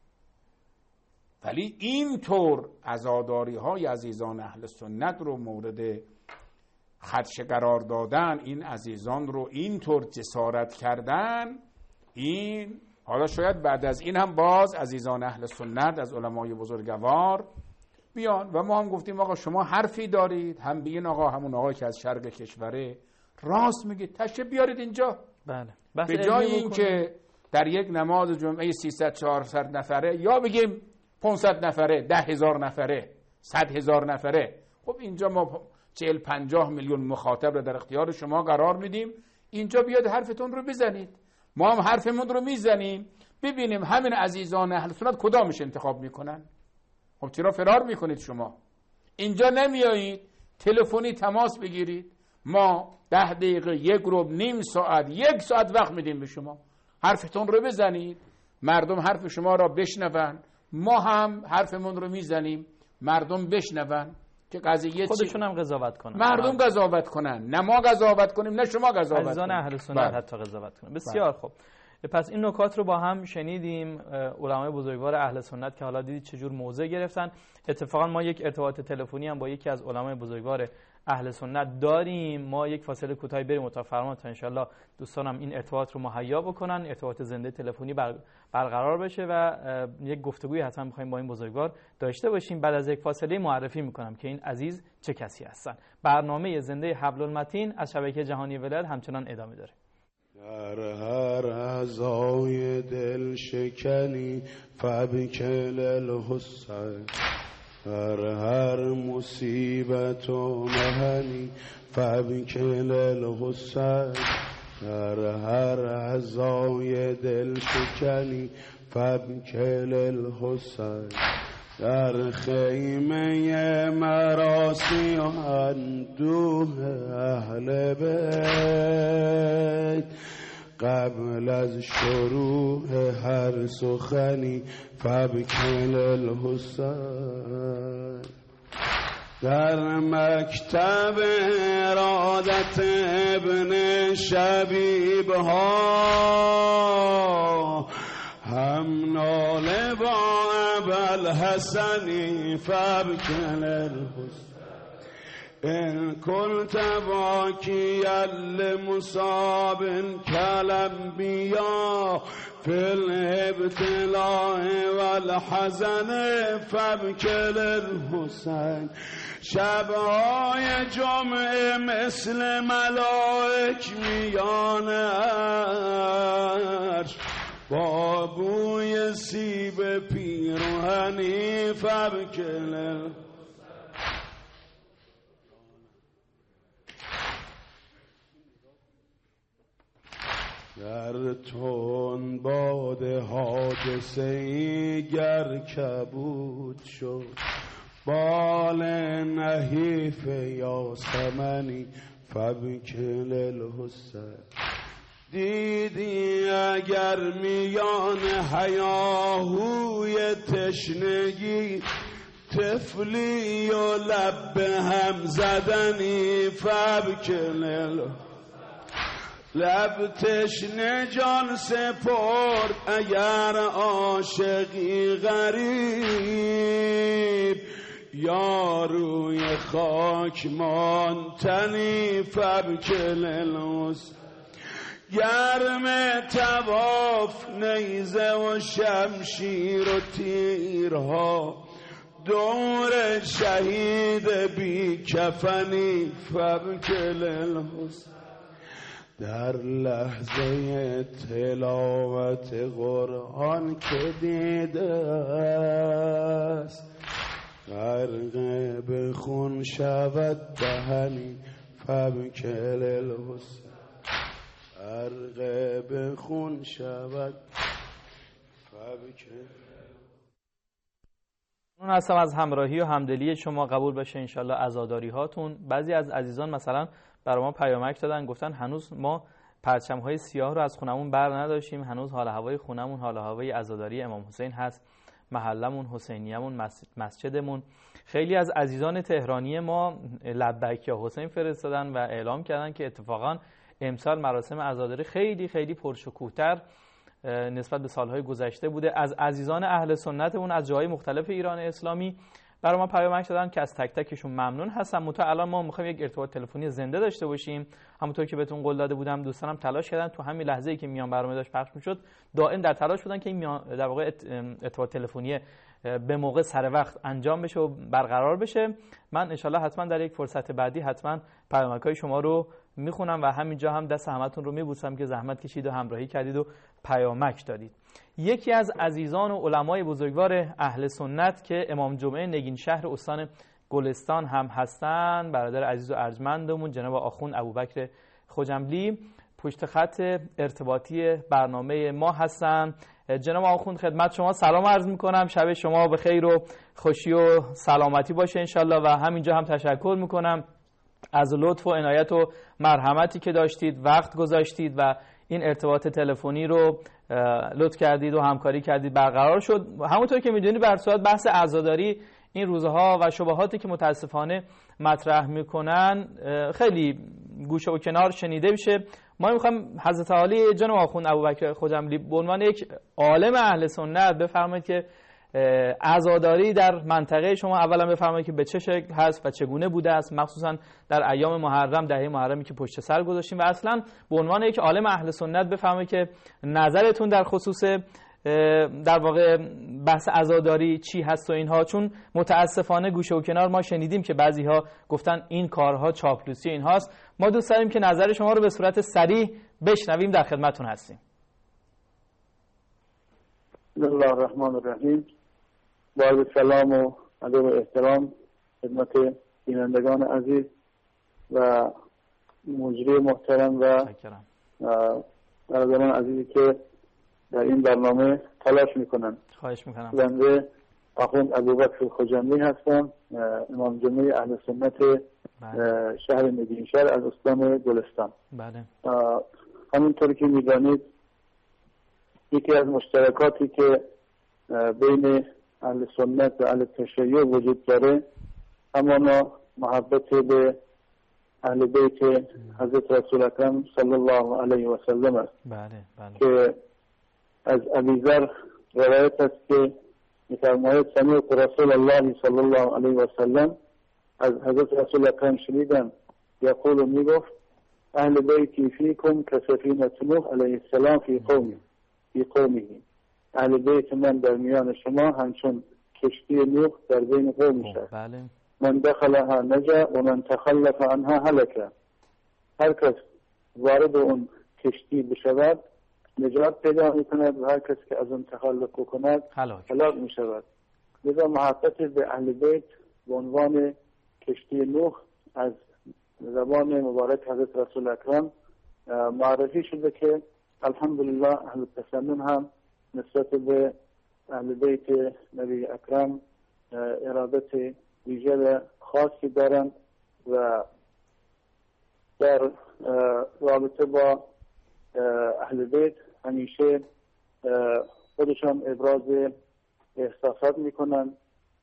ولی اینطور عزاداری های عزیزان اهل سنت رو مورد خدشه قرار دادن، این عزیزان رو اینطور جسارت کردن، این حالا شاید بعد از این هم باز عزیزان اهل سنت از علمای بزرگوار بیان و ما هم گفتیم آقا شما حرفی دارید، هم به این آقا همون آقا که از شرق کشوره راست میگه، تشریف بیارید اینجا. بله. به جای این که در یک نماز جمعه سیصد چهارصد نفره یا بگیم پانصد نفره، ده هزار نفره، صد هزار نفره، خب اینجا ما چهل پنجاه میلیون مخاطب رو در اختیار شما قرار میدیم، اینجا بیاد حرفتون رو بزنید، ما هم حرفمون رو میزنیم، ببینیم همین عزیزان اهل سنت کدامش انتخاب میکنن. خب چرا فرار میکنید شما؟ اینجا نمیایید تلفنی تماس بگیرید، ما ده دقیقه، یک ربع، نیم ساعت، یک ساعت وقت میدیم به شما، حرفتون رو بزنید، مردم حرف شما را بشنون، ما هم حرفمون رو میزنیم، مردم بشنون که قضیه خودشون هم قضاوت کنن، مردم قضاوت کنن، نه ما قضاوت کنیم نه شما قضاوت کنید. عزیزان اهل سنت حتی قضاوت کنن. بسیار خوب. پس این نکات رو با هم شنیدیم. علمای بزرگوار اهل سنت که حالا دیدید چجور موضع گرفتن. اتفاقا ما یک ارتباط تلفنی هم با یکی از علمای بزرگوار اهل سنت داریم. ما یک فاصله کوتاهی بریم اتاق فرمان تا انشالله دوستانم این ارتباط رو مهیا بکنن، ارتباط زنده تلفنی برقرار بشه و یک گفتگوی حتما می‌خوایم با این بزرگوار داشته باشیم. بعد از یک فاصله معرفی میکنم که این عزیز چه کسی هستن. برنامه زنده حبل المتین از شبکه جهانی ولایت همچنان ادامه داره. در هر اعضای دل شکنی فبکل الحسین، در هر مصیبت و مهنی فبکل الحسین، در هر اعضای دل شکنی فبکل الحسین، در خیمه مراسی و اندوه اهل بیت، قبل از شروع هر سخنی فبکل الحسین، در مکتب ارادت ابن شبیب ها، هم ناله با ابوالحسنی فبکل الحسین، ان كنت باكيا لمصاب كالانبياء في الابتلاء والحزن فابكل الحسين، شبهای جمعه مثل ملائک میان عرش، با بوی سیب پیراهنی فابکل الحسین. در تون باد حادثه‌ای گر کبود شد، بال نحیف یاسمنی فبکل الحسین، دیدی اگر میان هیاهوی تشنگی، طفلی و لب هم زدنی فبکل الحسین، لب تشنه جان سپرد اگر عاشقی غریب، یا روی خاک ماندنی فبکل الحسین، گرم طواف نیزه و شمشیر و تیرها، دور شهید بی کفنی فبکل الحسین، در لحظه تلاوت قرآن که دیده است، غرق به خون شود دهنی فبکل الحسین، غرق به خون شود فبکل. اون هستم از همراهی و همدلی شما، قبول بشه انشالله عزاداری هاتون. بعضی از عزیزان مثلا برای ما پیامک دادن، گفتن هنوز ما پرچم‌های سیاه رو از خونمون بر نداشتیم، هنوز حال هوای خونمون حال هوای عزاداری امام حسین هست، محلمون، حسینیمون، مسجدمون. خیلی از عزیزان تهرانی ما لبیک یا حسین فرستادن و اعلام کردن که اتفاقا امسال مراسم عزاداری خیلی خیلی پرشکوه‌تر نسبت به سالهای گذشته بوده. از عزیزان اهل سنتمون از جاهای مختلف ایران اسلامی برای ما پیامک دادن که از تک تکشون ممنون هستم. منتها الان ما می‌خوایم یک ارتباط تلفنی زنده داشته باشیم. همونطور که بهتون قول داده بودم، دوستانم تلاش کردن تو همین لحظه‌ای که میان برنامه داشت پخش می‌شد دائم در تلاش بودن که این در واقع ارتباط تلفنی به موقع سر وقت انجام بشه و برقرار بشه. من ان شاءالله حتما در یک فرصت بعدی حتما پیامک‌های شما رو میخونم و همینجا هم دست همتون رو میبوسم که زحمت کشید و همراهی کردید و پیامک دادید. یکی از عزیزان و علمای بزرگوار اهل سنت که امام جمعه نگین شهر استان گلستان هم هستن، برادر عزیز و ارجمندمون جناب آخوند ابوبکر خجملی، پشت خط ارتباطی برنامه ما هستن. جناب آخوند خدمت شما سلام عرض میکنم، شب شما به خیر و خوشی و سلامتی باشه انشالله. و همینجا هم تشکر میکنم از لطف و عنایت و مرحمتی که داشتید، وقت گذاشتید و این ارتباط تلفنی رو لطف کردید و همکاری کردید برقرار شد. همونطور که میدونید بر صورت بحث عزاداری این روزها و شبهاتی که متاسفانه مطرح میکنن خیلی گوشه و کنار شنیده میشه. ما میخوایم حضرت عالی جناب آخوند ابوبکر خجملی به عنوان یک عالم اهل سنت بفرمایید که عزاداری در منطقه شما اولا بفرمایید که به چه شکل هست و چگونه بوده است، مخصوصا در ایام محرم، دهه محرمی که پشت سر گذاشتیم، و اصلا به عنوان یک عالم اهل سنت بفرمایید که نظرتون در خصوص در واقع بحث عزاداری چی هست و اینها، چون متاسفانه گوشه و کنار ما شنیدیم که بعضی ها گفتن این کارها چاپلوسی اینهاست. ما دوست داریم که نظر شما رو به صورت صریح بشنویم. در خدمتتون هستیم. بسم الله الرحمن الرحیم. با سلام و ادب و احترام خدمت بینندگان عزیز و مجری محترم و برادران عزیزی که در این برنامه تلاش میکنن. خواهش میکنم. بنده آخوند ابوبکر خجندی هستم، امام جمعه اهل سنت شهر مدینشهر از استان گلستان. بله. همینطوری که میدانید یکی از مشترکاتی که بین اهل سنت و اهل تشیع وجود داره همانا محبت به اهل بیت حضرت رسول اکرم صلی الله علیه و سلم است. بله بله. که از ابی ذر روایت است که می‌فرماید سمعت رسول الله صلی الله علیه و سلم، از حضرت رسول اکرم شنیدم، یقول میگفت اهل بیتی فیکم کسفینه نوح علیه السلام فی قومی فی قومه، اهل بیت من در میان شما همچون کشتی نوح در بین قومش است. بله. من دخلها نجا و من تخلف عنها هلکه، هر کس وارد اون کشتی بشود نجات پیدا میکند و هر کس که از اون تخلف کند هلاک میشود. لذا محبت به اهل بیت به عنوان کشتی نوح از زبان مبارک حضرت رسول اکرم معرفی شده که الحمدلله اهل تسنن هم نسبت به اهل بیت نبی اکرم ارادت ویژه خاصی دارند و در رابطه با اهل بیت همیشه خودشان ابراز احساسات میکنن.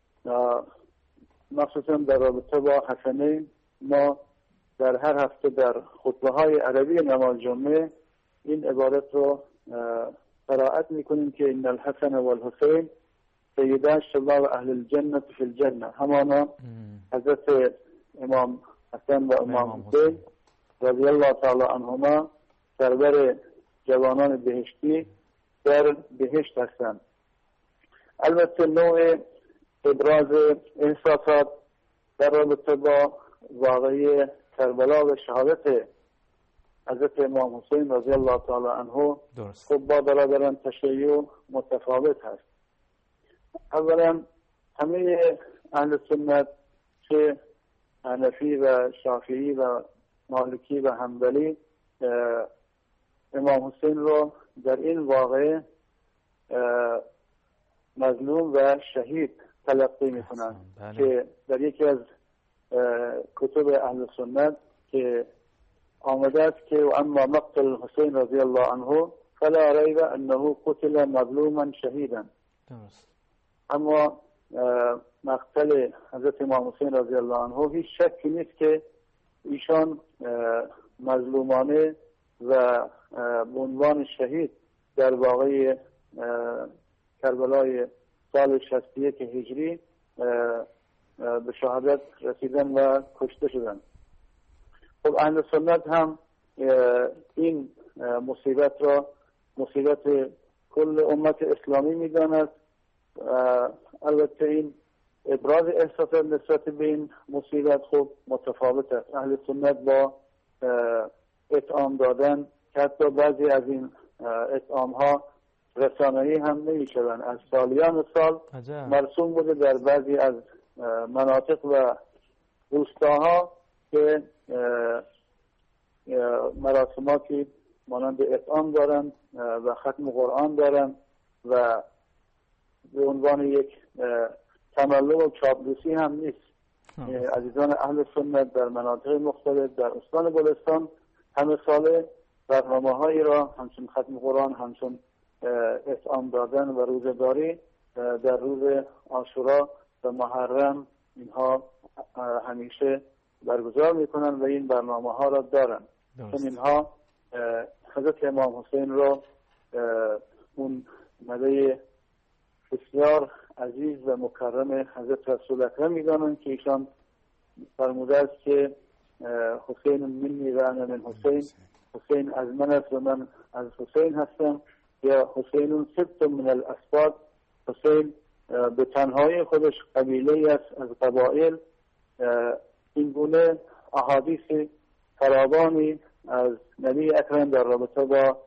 مخصوصا در رابطه با حسنین ما در هر هفته در خطبه های عربی نماز جمعه این عبارت رو قرائت میکنیم که ان الحسن والحسین سیدا شباب اهل الجنه فی الجنه، همانا حضرت امام حسن و امام حسین رضی الله تعالی عنهما سرور جوانان بهشتی در بهشت هستند. البته نوع ابراز احساسات در رابطه با واقعی کربلا و شهادت حضرت امام حسین رضی الله تعالی عنه خب با برادران تشیع متفاوت هست. اولا همه اهل سنت چه حنفی و شافعی و مالکی و حنبلی امام حسین رو در این واقعه مظلوم و شهید تلقی میکنن که در یکی از کتب اهل سنت که آمده است که اما مقتل حسین رضی الله عنه فلا ریب انه قتل مظلوما شهیدا، اما مقتل حضرت امام حسین رضی الله عنه هیچ شکی نیست که ایشان مظلومانه و به عنوان شهید در واقع کربلای سال شصت و یک هجری به شهادت رسیدن و کشته شدن. خب اهل سنت هم این مصیبت را مصیبت کل امت اسلامی می‌داند. البته این ابراز احساسات نسبت به این مصیبت خب متفاوت است. اهل سنت با اطعام دادن که حتی بعضی از این اطعام ها رسانه‌ای هم نمی‌شوند، از سالیان سال مرسوم بوده در بعضی از مناطق و روستاها که مراسماتی مانند اطعام دارند و ختم قرآن دارند و به عنوان یک تملق و چاپلوسی هم نیست. عزیزان اهل سنت در مناطق مختلف در استان بلستان همه ساله برنامه هایی را همچون ختم قرآن، همچون اطعام دادن و روزه‌داری در روز عاشورا و محرم اینها همیشه برگزار میکنن و این برنامه ها را دارن، چون اینها حضرت امام حسین را اون مده بسیار عزیز و مکرم حضرت رسول اکرم میدانند که ایشان فرموده است که حسین منی و انا من حسین، حسین از من است و من از حسین هستم، یا حسین سبت من الاسباط، حسین به تنهایی خودش قبیله است از قبایل. این گونه احادیث فراوانی از نبی اکرم در رابطه با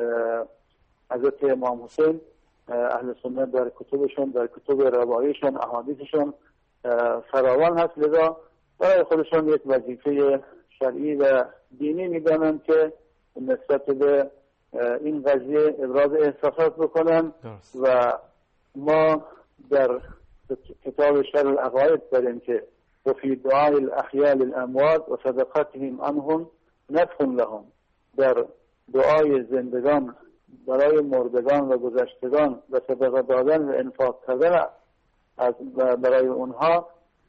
حضرت امام حسین اهل سنت در کتبشون، در کتب روایشون، احادیثشون فراوان هست، لذا برای خودشون یک وظیفه شرعی و دینی میدانند که نسبت به این قضیه ابراز احساسات بکنن. و ما در کتاب شرح العقاید داریم که وفی دعای الاحیاء للاموات و صدقتهم عنهم نفخ لهم، در دعای زندگان برای مردگان و گذشتگان و صدقه دادن و انفاق کردن از برای اونها،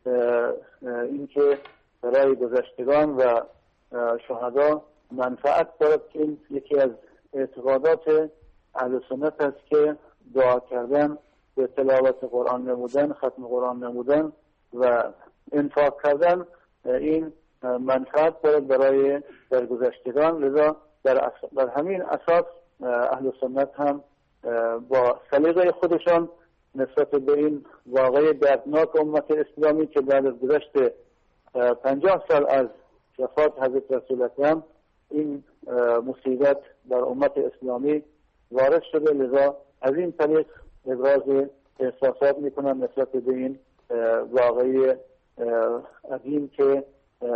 اینکه برای گذشتگان و شهدا منفعت دارد که این یکی از اعتقادات اهل سنت است که دعا کردن به تلاوت قرآن نمودن، ختم قرآن نمودن و انفاق کردن این منفعت دارد برای درگذشتگان. لذا در, در همین اساس اهل سنت هم با سلیقه خودشان نسبت به این واقعه دردناک امت اسلامی که بعد از گذشت پنجاه سال از وفات حضرت رسول اکرم این مصیبت در امت اسلامی وارد شده، لذا از این طریق ابراز احساسات میکنن نسبت به این واقعه عظیم که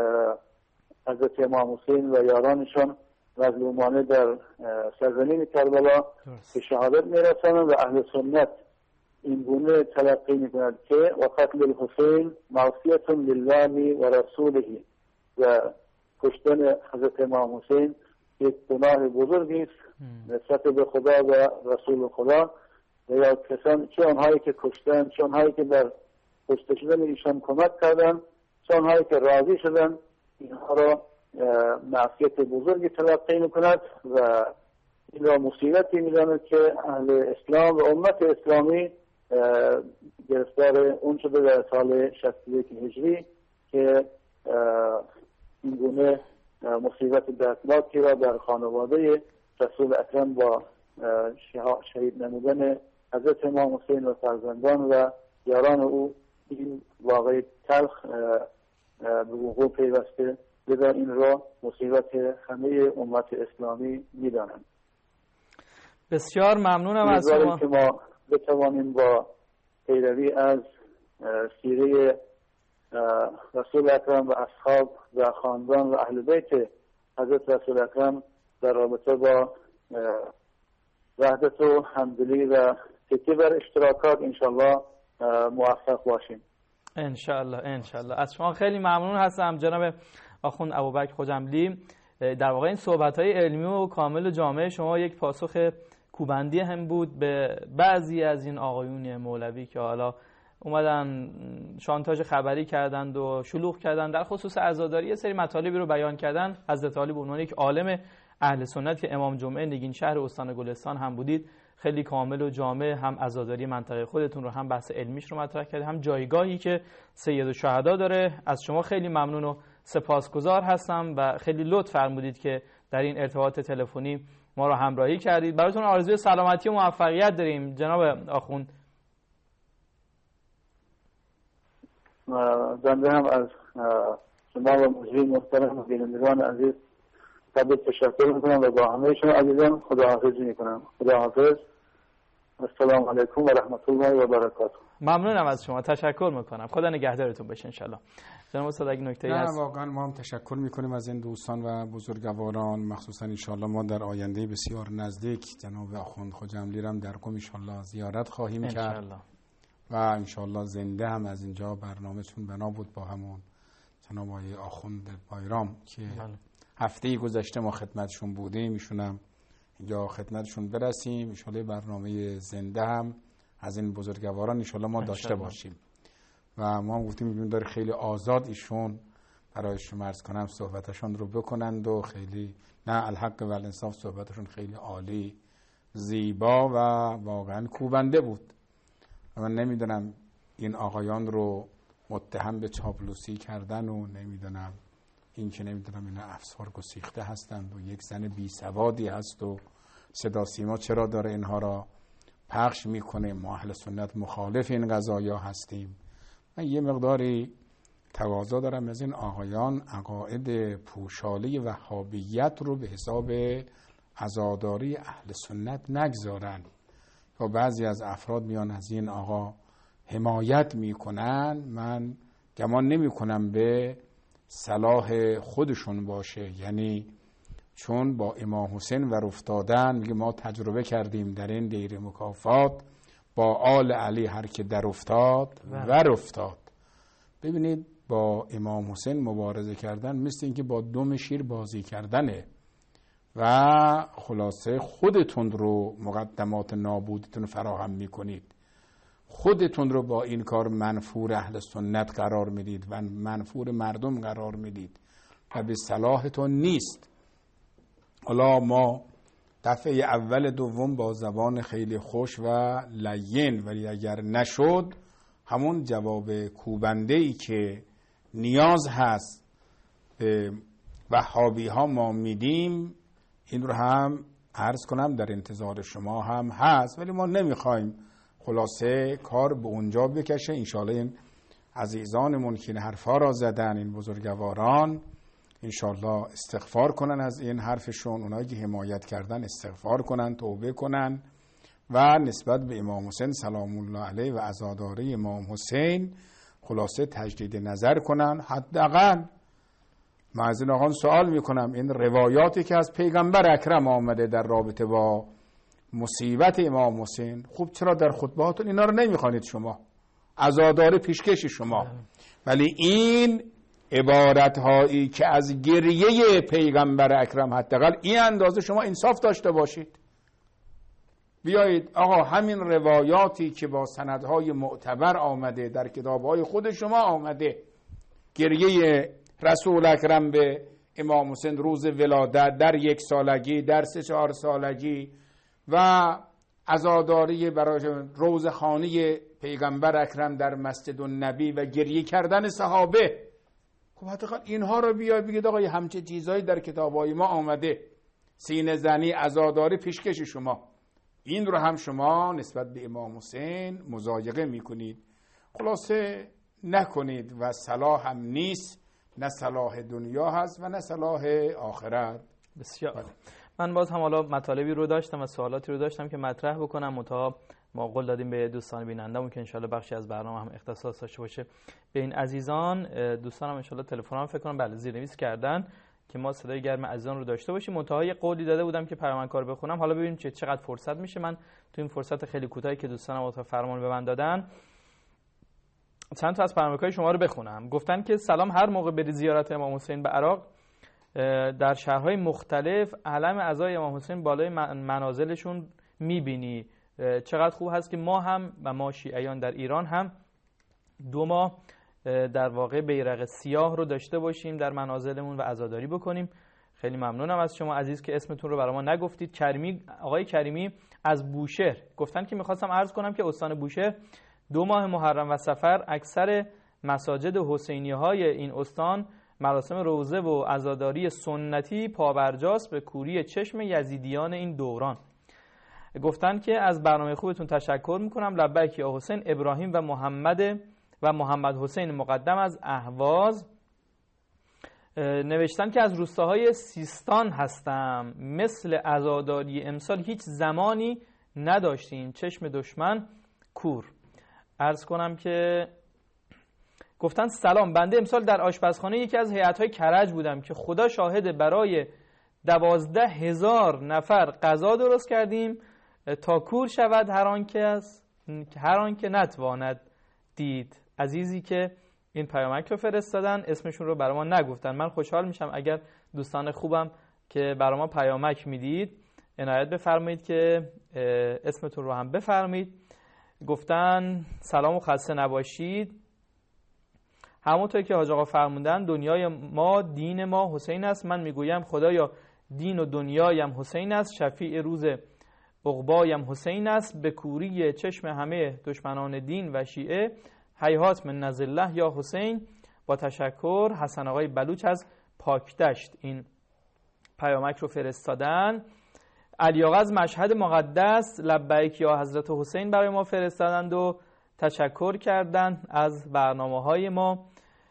حضرت امام حسین و یارانشان مظلومانه در سرزمین کربلا به شهادت میرسند و اهل سنت این گونه تلقی میکند که و قتل الحسین معصیت لله و رسوله، و کشتن حضرت امام حسین یک گناه بزرگی است نسبت به خدا و رسول خدا، و یا کسان چه آنهایی که کشتن، چه آنهایی که در کشته شدن ایشان کمک کردن، چه آنهایی که راضی شدن، اینها را معصیت بزرگی تلقی میکند و این را مصیبتی میداند که اهل اسلام و امت اسلامی گرفتار اون شده در سال شصت و یک هجری که این گونه مصیبت دردناکی را در خانواده رسول اکرم با شهید نمودن حضرت امام حسین و فرزندان و یاران او این واقعی تلخ به وقوع پیوسته، لذا این را مصیبت همه امت اسلامی میدانند. بسیار ممنونم از شما که ما بتوانیم با پیروی از سیره رسول اکرم و اصحاب و خاندان و اهل بیت حضرت رسول اکرم در رابطه با وحدت و همدلی و تکیه بر اشتراکات انشالله موفق باشیم. انشالله انشالله. از شما خیلی ممنون هستم جناب آخوند ابوبکر خجملی. در واقع این صحبت‌های علمی و کامل و جامع شما یک پاسخ کوبندی هم بود به بعضی از این آقایون مولوی که حالا اومدن شانتاژ خبری کردند و شلوغ کردند در خصوص عزاداری، یه سری مطالبی رو بیان کردن. حضرت علی به عنوان یک عالم اهل سنت که امام جمعه نگین شهر استان گلستان هم بودید، خیلی کامل و جامع هم عزاداری منطقه خودتون رو، هم بحث علمیش رو مطرح کرد، هم جایگاهی که سید الشهدا داره. از شما خیلی ممنون و سپاسگزار هستم و خیلی لطف فرمودید که در این ارتباط تلفنی ما رو همراهی کردید. براتون آرزوی سلامتی و موفقیت داریم جناب آخوند. بنده هم از شما و مجری محترم و بینندگان عزیز قبل تشکر میکنم و با همه شما عزیزان خداحافظی میکنم. خداحافظ. السلام علیکم و رحمت الله و برکاته. ممنونم از شما، تشکر میکنم. خدا نگهدارتون باشه انشالله. جناب استاد اگه نکته‌ای هست؟ نه واقعا ما هم تشکر میکنیم از این دوستان و بزرگواران، مخصوصا انشالله ما در آینده بسیار نزدیک جناب آخوند خجملی هم در قم انشالله زیارت خواهیم کرد و انشالله زنده هم از اینجا برنامه چون بنا بود با همون جناب آقای آخوند بایرام که هفته گذشته ما خدمتشون بودیم، ایشون هم اینجا خدمتشون برسیم. انشالله برنامه زنده هم از این بزرگواران انشالله ما داشته باشیم و ما هم گفتیم می‌بینیم داره خیلی آزاد ایشون برای شما عرض کنم صحبتشون رو بکنند و خیلی نه الحق و الانصاف صحبتشون خیلی عالی، زیبا و واقعا کوبنده بود و من نمیدونم این آقایان رو متهم به چاپلوسی کردن و نمیدونم این که نمیدونم اینا افسار گسیخته هستند و یک زن بی سوادی هست و صدا سیما چرا داره اینها را پخش میکنه. ما اهل سنت مخالف این قضایا هستیم. من یه مقداری تقاضا دارم از این آقایان عقاید پوشالی وهابیت رو به حساب عزاداری اهل سنت نگذارن و بعضی از افراد میان از این آقا حمایت میکنن. من گمان نمی کنم به صلاح خودشون باشه، یعنی چون با امام حسین ور افتادن میگه ما تجربه کردیم در این دیر مکافات با آل علی هر که در افتاد ور افتاد. ببینید با امام حسین مبارزه کردن مثل اینکه با دم شیر بازی کردنه و خلاصه خودتون رو مقدمات نابودتون فراهم میکنید، خودتون رو با این کار منفور اهل سنت قرار میدید و منفور مردم قرار میدید و به صلاحتون نیست. حالا ما دفعه اول دوم با زبان خیلی خوش و لین، ولی اگر نشد همون جواب کوبنده ای که نیاز هست به وهابی ها ما میدیم این رو هم عرض کنم در انتظار شما هم هست، ولی ما نمیخوایم خلاصه کار به اونجا بکشه. انشاءالله این عزیزانمون که این حرفا را زدن، این بزرگواران، انشاءالله استغفار کنن از این حرفشون، اونایی که حمایت کردن استغفار کنن، توبه کنن و نسبت به امام حسین سلام الله علیه و عزاداری امام حسین خلاصه تجدید نظر کنن. حداقل من از این آقان سوال میکنم این روایاتی که از پیغمبر اکرم آمده در رابطه با مصیبت امام حسین، خوب چرا در خطبهاتون اینا رو نمیخوانید شما؟ عزادار پیشکش شما. ولی این عبارت هایی که از گریه پیغمبر اکرم، حداقل این اندازه شما انصاف داشته باشید. بیایید آقا همین روایاتی که با سندهای معتبر آمده در کتابهای خود شما آمده، گریه رسول اکرم به امام حسین روز ولادت، در یک سالگی، در سه چهار سالگی و عزاداری برای روزخوانی پیغمبر اکرم در مسجد النبی و گریه کردن صحابه، خب حداقل اینها رو بیاید بگید آقا همچه چیزایی در کتابای ما آمده، سینه زنی، عزاداری پیشکش شما، این رو هم شما نسبت به امام حسین مضایقه میکنید. خلاصه نکنید و صلاح هم نیست، نه صلاح دنیا هست و نه صلاح آخرت. بسیار بله. من باز هم حالا مطالبی رو داشتم و سوالاتی رو داشتم که مطرح بکنم، متا ما قول دادیم به دوستان بینندمون که انشالله بخشی از برنامه هم اختصاص داشته باشه به این عزیزان. دوستان هم انشالله تلفن هم فکر کنم بله زیرنویس کردن که ما صدای گرم عزیزان رو داشته باشیم. منتهای قولی داده بودم که پیامکار بخونم، حالا ببینیم چه چقدر فرصت میشه. من تو این فرصت خیلی کوتاهی که دوستانم اتاق فرمان به من دادن چند تا از پیامکای شما رو بخونم. گفتن که سلام، هر موقع بری زیارت امام حسین به عراق در شهرهای مختلف علم اعضای امام حسین بالای منازلشون میبینی. چقدر خوب هست که ما هم و ما شیعیان در ایران هم دو ماه در واقع بیرق سیاه رو داشته باشیم در منازلمون و عزاداری بکنیم. خیلی ممنونم از شما عزیز که اسمتون رو برای ما نگفتید. کریمی، آقای کریمی از بوشهر گفتن که میخواستم عرض کنم که استان بوشهر دو ماه محرم و صفر اکثر مساجد حسینی های این استان مراسم روزه و عزاداری سنتی پابرجاست به کوری چشم یزیدیان این دوران. گفتن که از برنامه خوبتون تشکر میکنم. لبیک یا حسین. ابراهیم و محمد و محمد حسین مقدم از اهواز نوشتن که از روستاهای سیستان هستم. مثل عزاداری امسال هیچ زمانی نداشتیم، چشم دشمن کور. عرض کنم که گفتن سلام، بنده امسال در آشپزخانه یکی از هیئت‌های کرج بودم که خدا شاهد برای دوازده هزار نفر غذا درست کردیم تا کور شود هر آن که از هر آن که نتواند دید. عزیزی که این پیامک رو فرستادن اسمشون رو برای ما نگفتن. من خوشحال میشم اگر دوستان خوبم که برای ما پیامک میدید عنایت بفرمایید که اسمتون رو هم بفرمایید. گفتن سلام و خسته نباشید. همونطور که حاج آقا فرمودن دنیای ما دین ما حسین است. من میگویم خدایا دین و دنیایم حسین است. شفیع روز عقبایم حسین است، به کوری چشم همه دشمنان دین و شیعه. هیهات من نزله یا حسین. با تشکر حسن آقای بلوچ از پاکدشت این پیامک رو فرستادن. علی آقا از مشهد مقدس لبیک یا حضرت حسین برای ما فرستادند و تشکر کردند از برنامه های ما.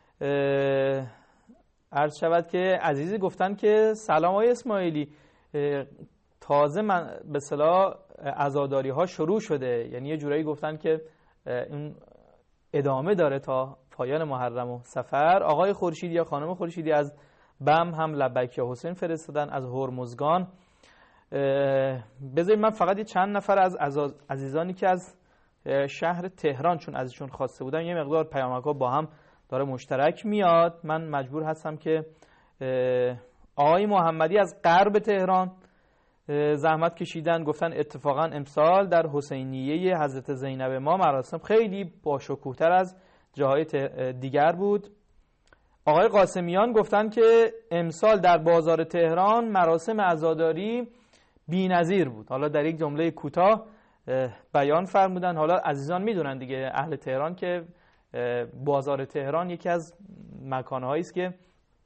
عرض شود که عزیزی گفتن که سلام آقای اسماعیلی، تازه من به اصطلاح عزاداری ها شروع شده، یعنی یه جورایی گفتن که این ادامه داره تا پایان محرم و سفر. آقای خورشیدی یا خانم خورشیدی از بم هم لبیک یا حسین فرستادن، از هرمزگان. بذارید من فقط چند نفر از عزیزانی که از شهر تهران چون ازشون خواسته بودم، یه مقدار پیامک ها با هم داره مشترک میاد، من مجبور هستم که آقای محمدی از غرب تهران زحمت کشیدن، گفتن اتفاقا امسال در حسینیه حضرت زینب ما مراسم خیلی با شکوه‌تر از جاهای دیگر بود. آقای قاسمیان گفتن که امسال در بازار تهران مراسم عزاداری بی‌نظیر بود. حالا در یک جمله کوتاه بیان فرمودن. حالا عزیزان میدونن دیگه، اهل تهران، که بازار تهران یکی از مکانهایی است که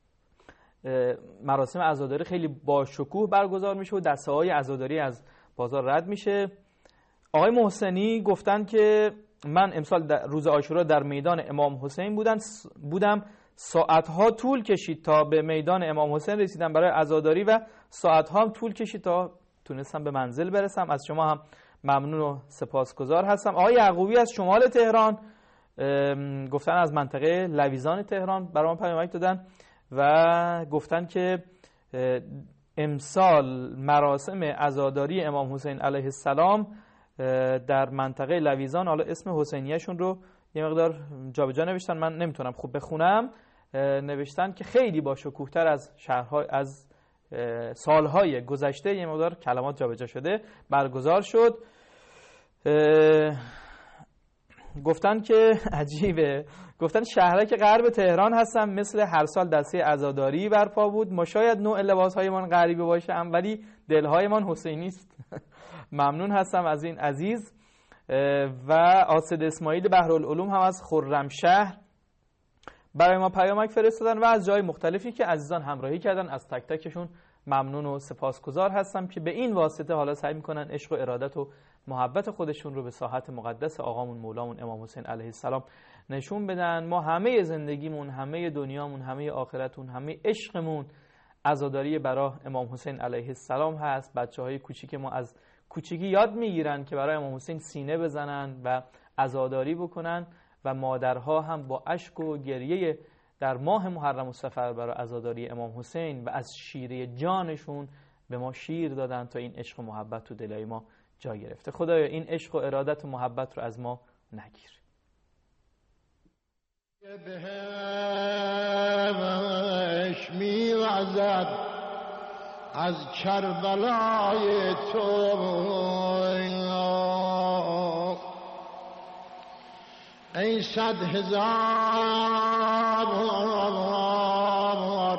مراسم عزاداری خیلی با شکوه برگزار میشه و دسته های عزاداری از بازار رد میشه. آقای محسنی گفتن که من امسال در روز عاشورا در میدان امام حسین بودن بودم ساعتها طول کشید تا به میدان امام حسین رسیدم برای عزاداری و ساعتها هم طول کشید تا تونستم به منزل برسم. از شما هم ممنون و سپاسگزار هستم. آقای یعقوبی از شمال تهران گفتن از منطقه لویزان تهران برام پیامک دادن و گفتن که امسال مراسم عزاداری امام حسین علیه السلام در منطقه لویزان، حالا اسم حسینیه شون رو یه مقدار جابجا نوشتن، من نمیتونم خوب بخونم، نوشتن که خیلی با شکوه‌تر از شهرهای از سالهای گذشته، یه مقدار کلمات جابجا شده، برگزار شد. گفتن که عجیبه، گفتن شهرک غرب تهران هستم، مثل هر سال دسته عزاداری برپا بود. ما شاید نوع لباسهایمان غریبه باشه ولی دلهایمان حسینی است. ممنون هستم از این عزیز. و آصد اسماعیل بحرالعلوم هم از خرمشهر برای ما پیامک فرستادن و از جای مختلفی که عزیزان همراهی کردن، از تک تکشون ممنون و سپاسگزار هستم که به این واسطه حالا سعی میکنن عشق و ارادت و محبت خودشون رو به ساحت مقدس آقامون مولامون امام حسین علیه السلام نشون بدن. ما همه زندگیمون، همه دنیامون، همه آخرتون، همه عشقمون عزاداری برای امام حسین علیه السلام هست. بچه‌های کوچیک ما از کوچیکی یاد میگیرن که برای امام حسین سینه بزنن و عزاداری بکنن و مادرها هم با اشک و گریه در ماه محرم و سفر برای عزاداری امام حسین و از شیره جانشون به ما شیر دادن تا این عشق و محبت تو دلای ما جا گرفته. خدایا این عشق و ارادت و محبت رو از ما نگیر. بهش می‌وزد از کربلای تو ای صد هزار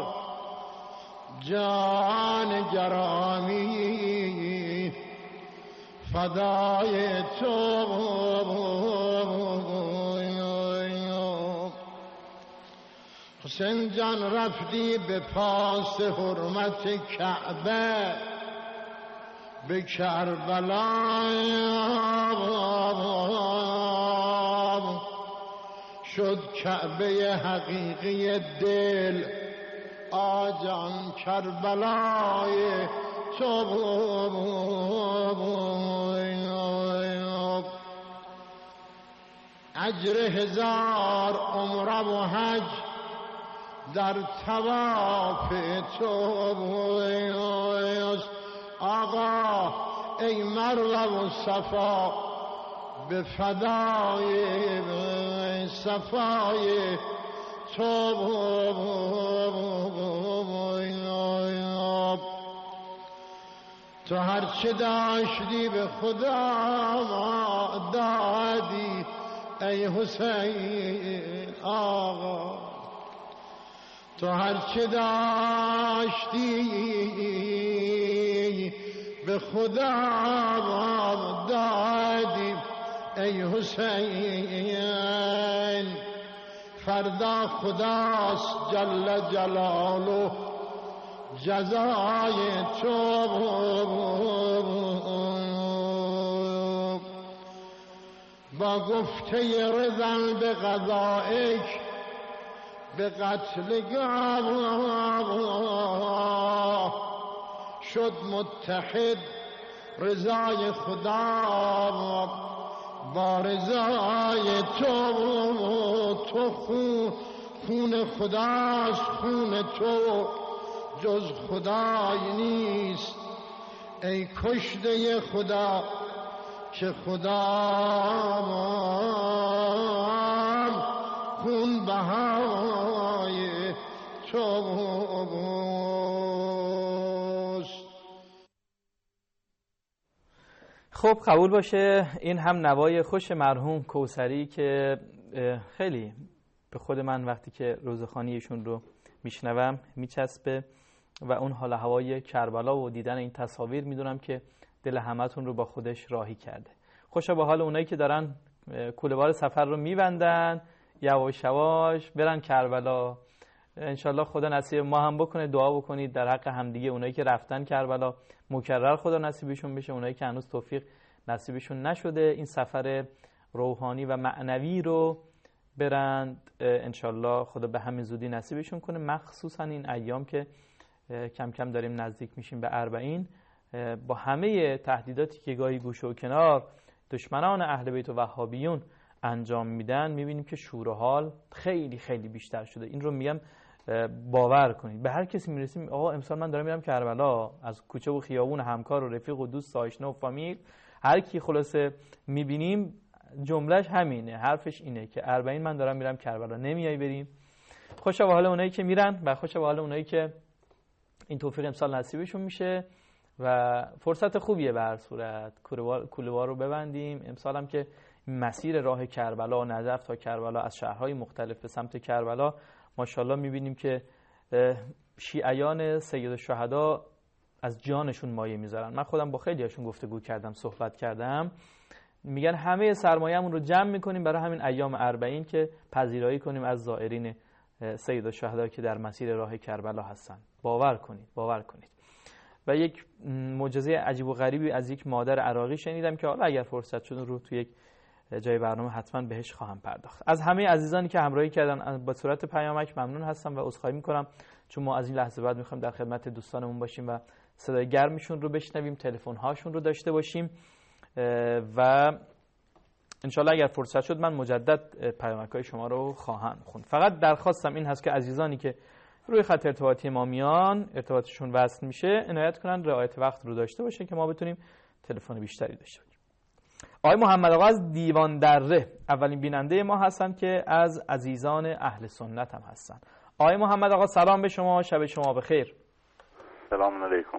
جان گرامی فدای تو حسین جان رفتی به پاس حرمت کعبه به کربلا شد کعبه حقیقی دل آجان کربلای تو اجر هزار عمره و حج در طواف تو آقا ای مروه و صفا به فدای صفای تو تو هرچه داشتی به خدا دادی ای حسین آقا تو هرچه داشتی به به خدا دادی ای حسین، فردا خداست جل جلاله جزای تو. با گفته رضا به قضایک به قتل گاه شد متحد رضای خدا با رضای تو. تو خون خون خداست، خون تو جز خدای نیست ای کشته خدا، که خدا خون بهای توست. خب قبول باشه این هم نوای خوش مرحوم کوثری که خیلی به خود من وقتی که روزخوانی ایشون رو میشنوم میچسبه و اون حال هوای کربلا و دیدن این تصاویر میدونم که دل همتون رو با خودش راهی کرده. خوشا به حال اونایی که دارن کوله‌بار سفر رو میبندن، یواش یواش برن کربلا. انشالله خدا نصیب ما هم بکنه. دعا بکنید در حق همدیگه، اونایی که رفتن کربلا مکرر خدا نصیبشون بشه، اونایی که هنوز توفیق نصیبشون نشده این سفر روحانی و معنوی رو برند، انشالله خدا به همین زودی نصیبشون کنه. مخصوصا این ایام که کم کم داریم نزدیک میشیم به اربعین، با همه تهدیداتی که گاهی گوشه و کنار دشمنان اهل بیت و وهابیون انجام میدن، میبینیم که شور و حال خیلی خیلی بیشتر شده. این رو میگم باور کنید. به هر کسی میرسیم آقا امسال من دارم میرم کربلا، از کوچه و خیابون همکار و رفیق و دوست و آشنا و فامیل هر کی خلاصه میبینیم جملهش همینه، حرفش اینه که اربعین من دارم میرم کربلا، نمیای بریم؟ خوشا به حال اونایی که میرن و خوشا به حال اونایی که این توفیق امسال نصیبشون میشه و فرصت خوبیه. به هر صورت کوله‌بار رو ببندیم. امسال هم که مسیر راه کربلا و نجف تا کربلا از شهرهای مختلف به سمت کربلا ماشاءالله میبینیم که شیعیان سید الشهدا از جانشون مایه میذارن. من خودم با خیلی هاشون گفتگو کردم، صحبت کردم، میگن همه سرمایه‌مون رو جمع میکنیم برای همین ایام اربعین که پذیرایی کنیم از زائرین سید الشهدا که در مسیر راه کربلا هستن. باور کنید، باور کنید. و یک معجزه عجیب و غریبی از یک مادر عراقی شنیدم که حالا اگر فرصت شد رو توی یک جای برنامه حتما بهش خواهم پرداخت. از همه عزیزانی که همراهی کردن با صورت پیامک ممنون هستم و عذرخواهی میکنم، چون ما از این لحظه بعد میخوایم در خدمت دوستانمون باشیم و صدای گرمشون رو بشنویم، تلفن هاشون رو داشته باشیم و انشالله اگر فرصت شد من مجدد پیامک های شما رو خواهم خوند. فقط درخواستم این هست که عزیزانی که روی خط ارتباطی ما میان ارتباطشون وصل میشه عنایت کنن رعایت وقت رو داشته باشه که ما بتونیم تلفن بیشتری داشته باشیم. آقای محمد آقا از دیوان دره اولین بیننده ما هستن که از عزیزان اهل سنت هم هستن. آقای محمد آقا سلام به شما، شب شما بخیر. سلام علیکم.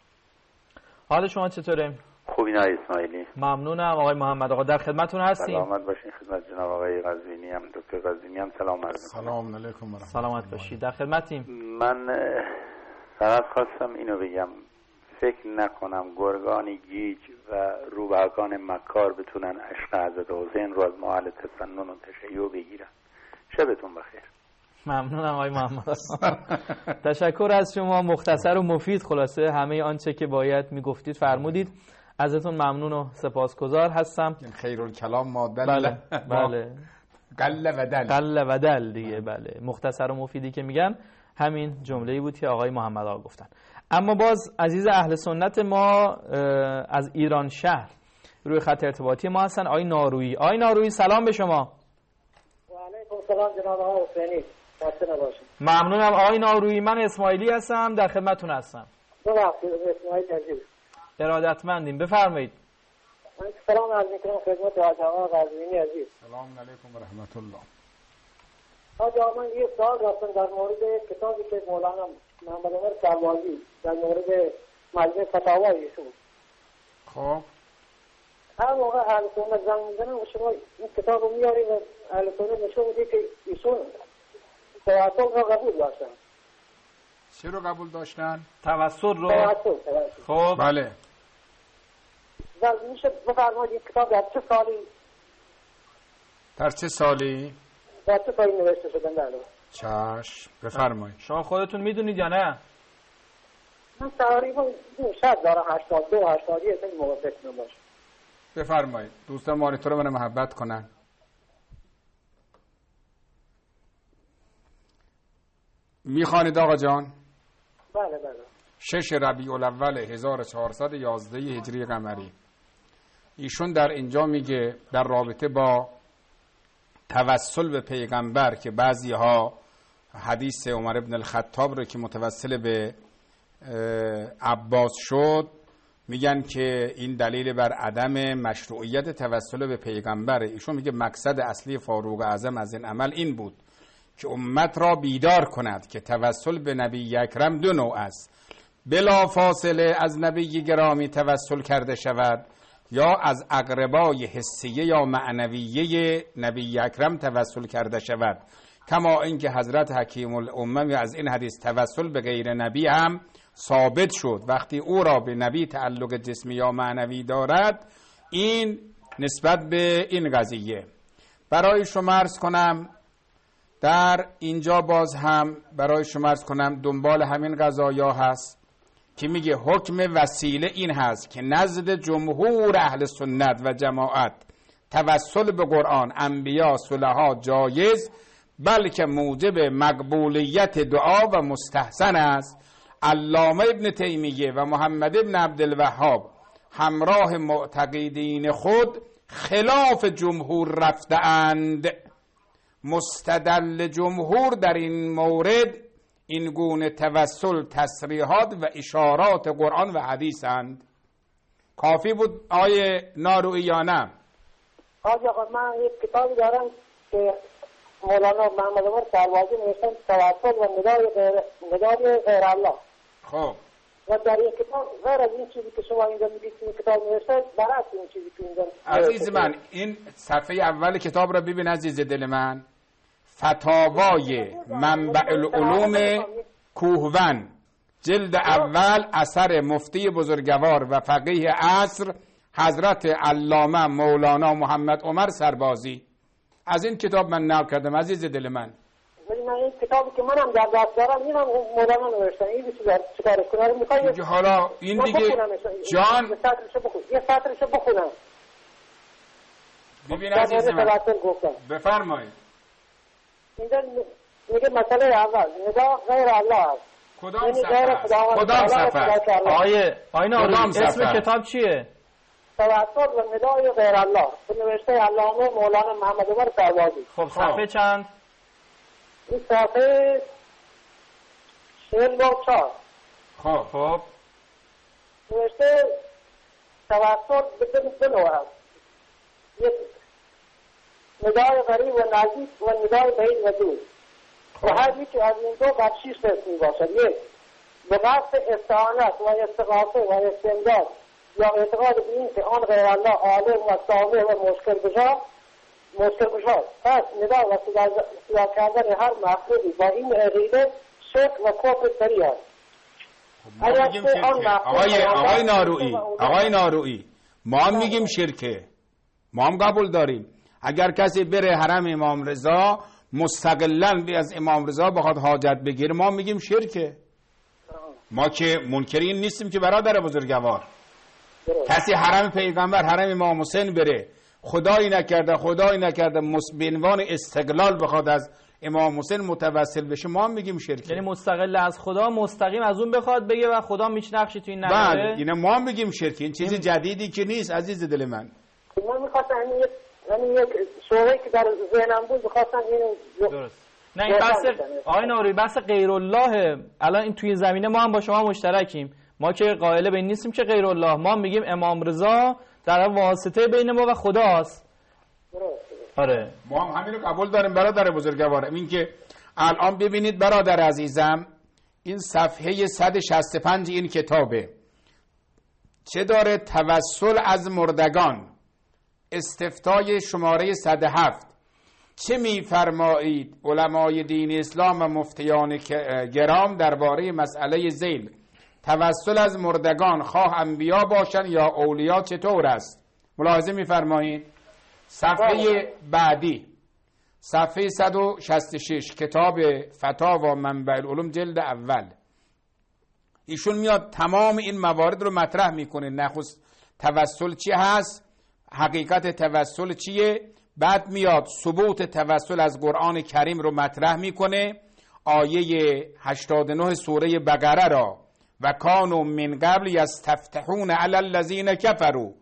حال شما چطوره؟ خوبی نه اسماعیلی؟ ممنونم آقای محمد آقا، در خدمتتون هستیم. سلامت باشین. خدمت جناب آقای قزوینی هم دکتر قزوینی هم سلام عرض می‌کنم. سلام علیکم و رحمت الله. سلامت باشید، در خدمتیم. من فقط خواستم اینو بگم، فکر نکنم گرگان گیج و روبهکان مکار بتونن عشق حضرت حسین رو از ما اهل تسنن و تشیع بگیرن. شبتون بخیر. ممنونم آقای محمد. تشکر از شما، مختصر و مفید خلاصه همه آنچه که باید میگفتید فرمودید. ازتون ممنون و سپاسگزار هستم. خیرالکلام مادل بله بله قل و دل قل و دل دیگه. بله مختصر و مفیدی که میگن همین جمله‌ای بود که آقای محمد آقا گفتن. اما باز عزیز اهل سنت ما از ایران شهر روی خط ارتباطی ما هستن آقای نارویی. آقای نارویی سلام به شما. و علیکم سلام جناب آقا حسینی. ممنونم آقای نارویی. من اسماعیلی هستم، در خدمتتون هستم. ببخشید اسماعیل عزیز. ارادتمندیم، بفرمایید. من سلام عرض می‌کنم خدمت حاج آقا قزوینی عزیز. سلام علیکم و رحمت الله. حاج آقا من یه سوال داشتم در مورد کتابی که مولانا محمد عمر سروازی در مورد مجموع فتاوی ایشون. خب هر موقع اهل سنت زنگ می‌زنن و شما این کتاب رو میارید و اهل سنت نشون میده که ایشون توسل رو قبول داشتن. چی رو قبول داشتن؟ توسل رو. توسل. خب بله. و میشه بفرمایید این کتاب در چه سالی در چه سالی؟ در چه سالی نوشته شده؟ بله. چشم، بفرمایید. شما خودتون میدونید یا نه؟ من تقریبا شاید دارم هشتاد دو هشتاد یک این موقع فکر نباشه. بفرمایید. دوستان مانیتور رو من محبت کنن. میخوانید آقا جان؟ بله بله. شش ربیع الاول هزار و چهارصد و یازده هجری قمری. ایشون در اینجا میگه در رابطه با توسل به پیغمبر که بعضی ها حدیث عمر ابن الخطاب رو که متوسل به عباس شد میگن که این دلیل بر عدم مشروعیت توسل به پیغمبر. ایشون میگه مقصد اصلی فاروق اعظم از این عمل این بود که امت را بیدار کند که توسل به نبی اکرم دو نوع است، بلا فاصله از نبی گرامی توسل کرده شود یا از اقربای حسیه یا معنویه نبی اکرم توسل کرده شود، کما اینکه حضرت حکیم الامه از این حدیث توسل به غیر نبی هم ثابت شد. وقتی او را به نبی تعلق جسمی یا معنوی دارد، این نسبت به این قضیه. برای شما عرض کنم در اینجا باز هم برای شما عرض کنم دنبال همین قضایا هست که میگه حکم وسیله این هست که نزد جمهور اهل سنت و جماعت توسل به قرآن، انبیا، صلحا جایز، بلکه موجب مقبولیت دعا و مستحسن است. علامه ابن تیمیه و محمد ابن عبدالوهاب همراه معتقدین خود خلاف جمهور رفته اند. مستدل جمهور در این مورد این گونه توسل تصریحات و اشارات قرآن و حدیث اند. کافی بود آیه ناروئی یا نه؟ حاج آقا من یک کتابی دارم که مولانا محمد عمر سربازی نوشتن توسل و ندای غیر ندای غیر الله. خب و در این کتاب غیر از این چیزی که شما اینجا میگید این کتاب نوشته برعکس این چیزی که اینجا عزیز من این صفحه اول کتاب را ببین عزیز دل من. فتاوای منبع العلوم کوهون جلد اول اثر مفتی بزرگوار و فقیه عصر حضرت علامه مولانا محمد عمر سربازی. از این کتاب من نقل کردم عزیز دل من. ولی من این کتابی که منم در دست دارم اینم مولانا نوشتن. این چیکارش کنم میخوای حالا این دیگه جان یه سطرشو بخونم. ببین عزیز من بفرمایید. اینجا میگه مسئله اول نگاه غیر الله است. کدام صفحه؟ کدام صفحه؟ آیه آیه اسم کتاب چیه؟ توسل و ندای غیر الله به نوشته علامه مولانا محمد عمر سربازی. خب صفحه چند؟ این صفحه چهل و چهار. خب خب نوشته توسل به دو نوع است، یک ندای قریب و نزدیک و ندای بعید و دور و هر یکی از این دو بر شش قسم میباشد. یک به قصد استعانت و استغاثه و استمداد یا اعتقاد به این که آن غیر الله عالم و سامع و مشکل گشا مشکل گشا پس ندا و صدا کردن هر مخلوقی با این عقیده شرک و کفر سریع است. آقای آقای ناروئی آقای ناروئی ما هم میگیم شرکه، ما هم قبول داریم. اگر کسی بره حرم امام رضا مستقلاً به از امام رضا بخواد حاجت بگیره ما میگیم شرکه. ما که منکرین نیستیم که برادر بزرگوار. کسی حرم پیغمبر حرم امام حسین بره خدایی نکرده خدایی نکرده به عنوان استقلال بخواد از امام حسین متوسل بشه ما هم میگیم شرکه. یعنی مستقل از خدا مستقیم از اون بخواد بگه و خدا میچ نقشی تو این نداره. بله اینا ما هم میگیم شرکه. این چیز جدیدی که نیست عزیز دل من. من میخواستم همین یک شعبه‌ای که در ذهنم بود میخواستم اینو درست. نه این بحث آقای نوری بحث غیر الله. الان این توی زمینه ما هم با شما مشترکیم. ما که قائل به این نیستیم که غیر الله، ما میگیم امام رضا در واسطه بین ما و خداست. آره ما هم همین رو قبول داریم برادر بزرگوارم. این که الان ببینید برادر عزیزم این صفحه صد و شصت و پنج این کتابه چه داره؟ توسل از مردگان، استفتای شماره صد و هفت. چه میفرمایید علمای دین اسلام و مفتیان گرام درباره مسئله ذیل؟ توسل از مردگان خواه انبیا باشن یا اولیا چطور است؟ ملاحظه می‌فرمایید صفحه بعدی، صفحه صد و شصت و شش، کتاب فتاوا منبع العلوم جلد اول. ایشون میاد تمام این موارد رو مطرح میکنه. نخست توسل چی هست، حقیقت توسل چیه، بعد میاد ثبوت توسل از قرآن کریم رو مطرح میکنه. آیه هشتاد و نه سوره بقره را و کانوا من قبل یستفتحون علی الذین کفروا،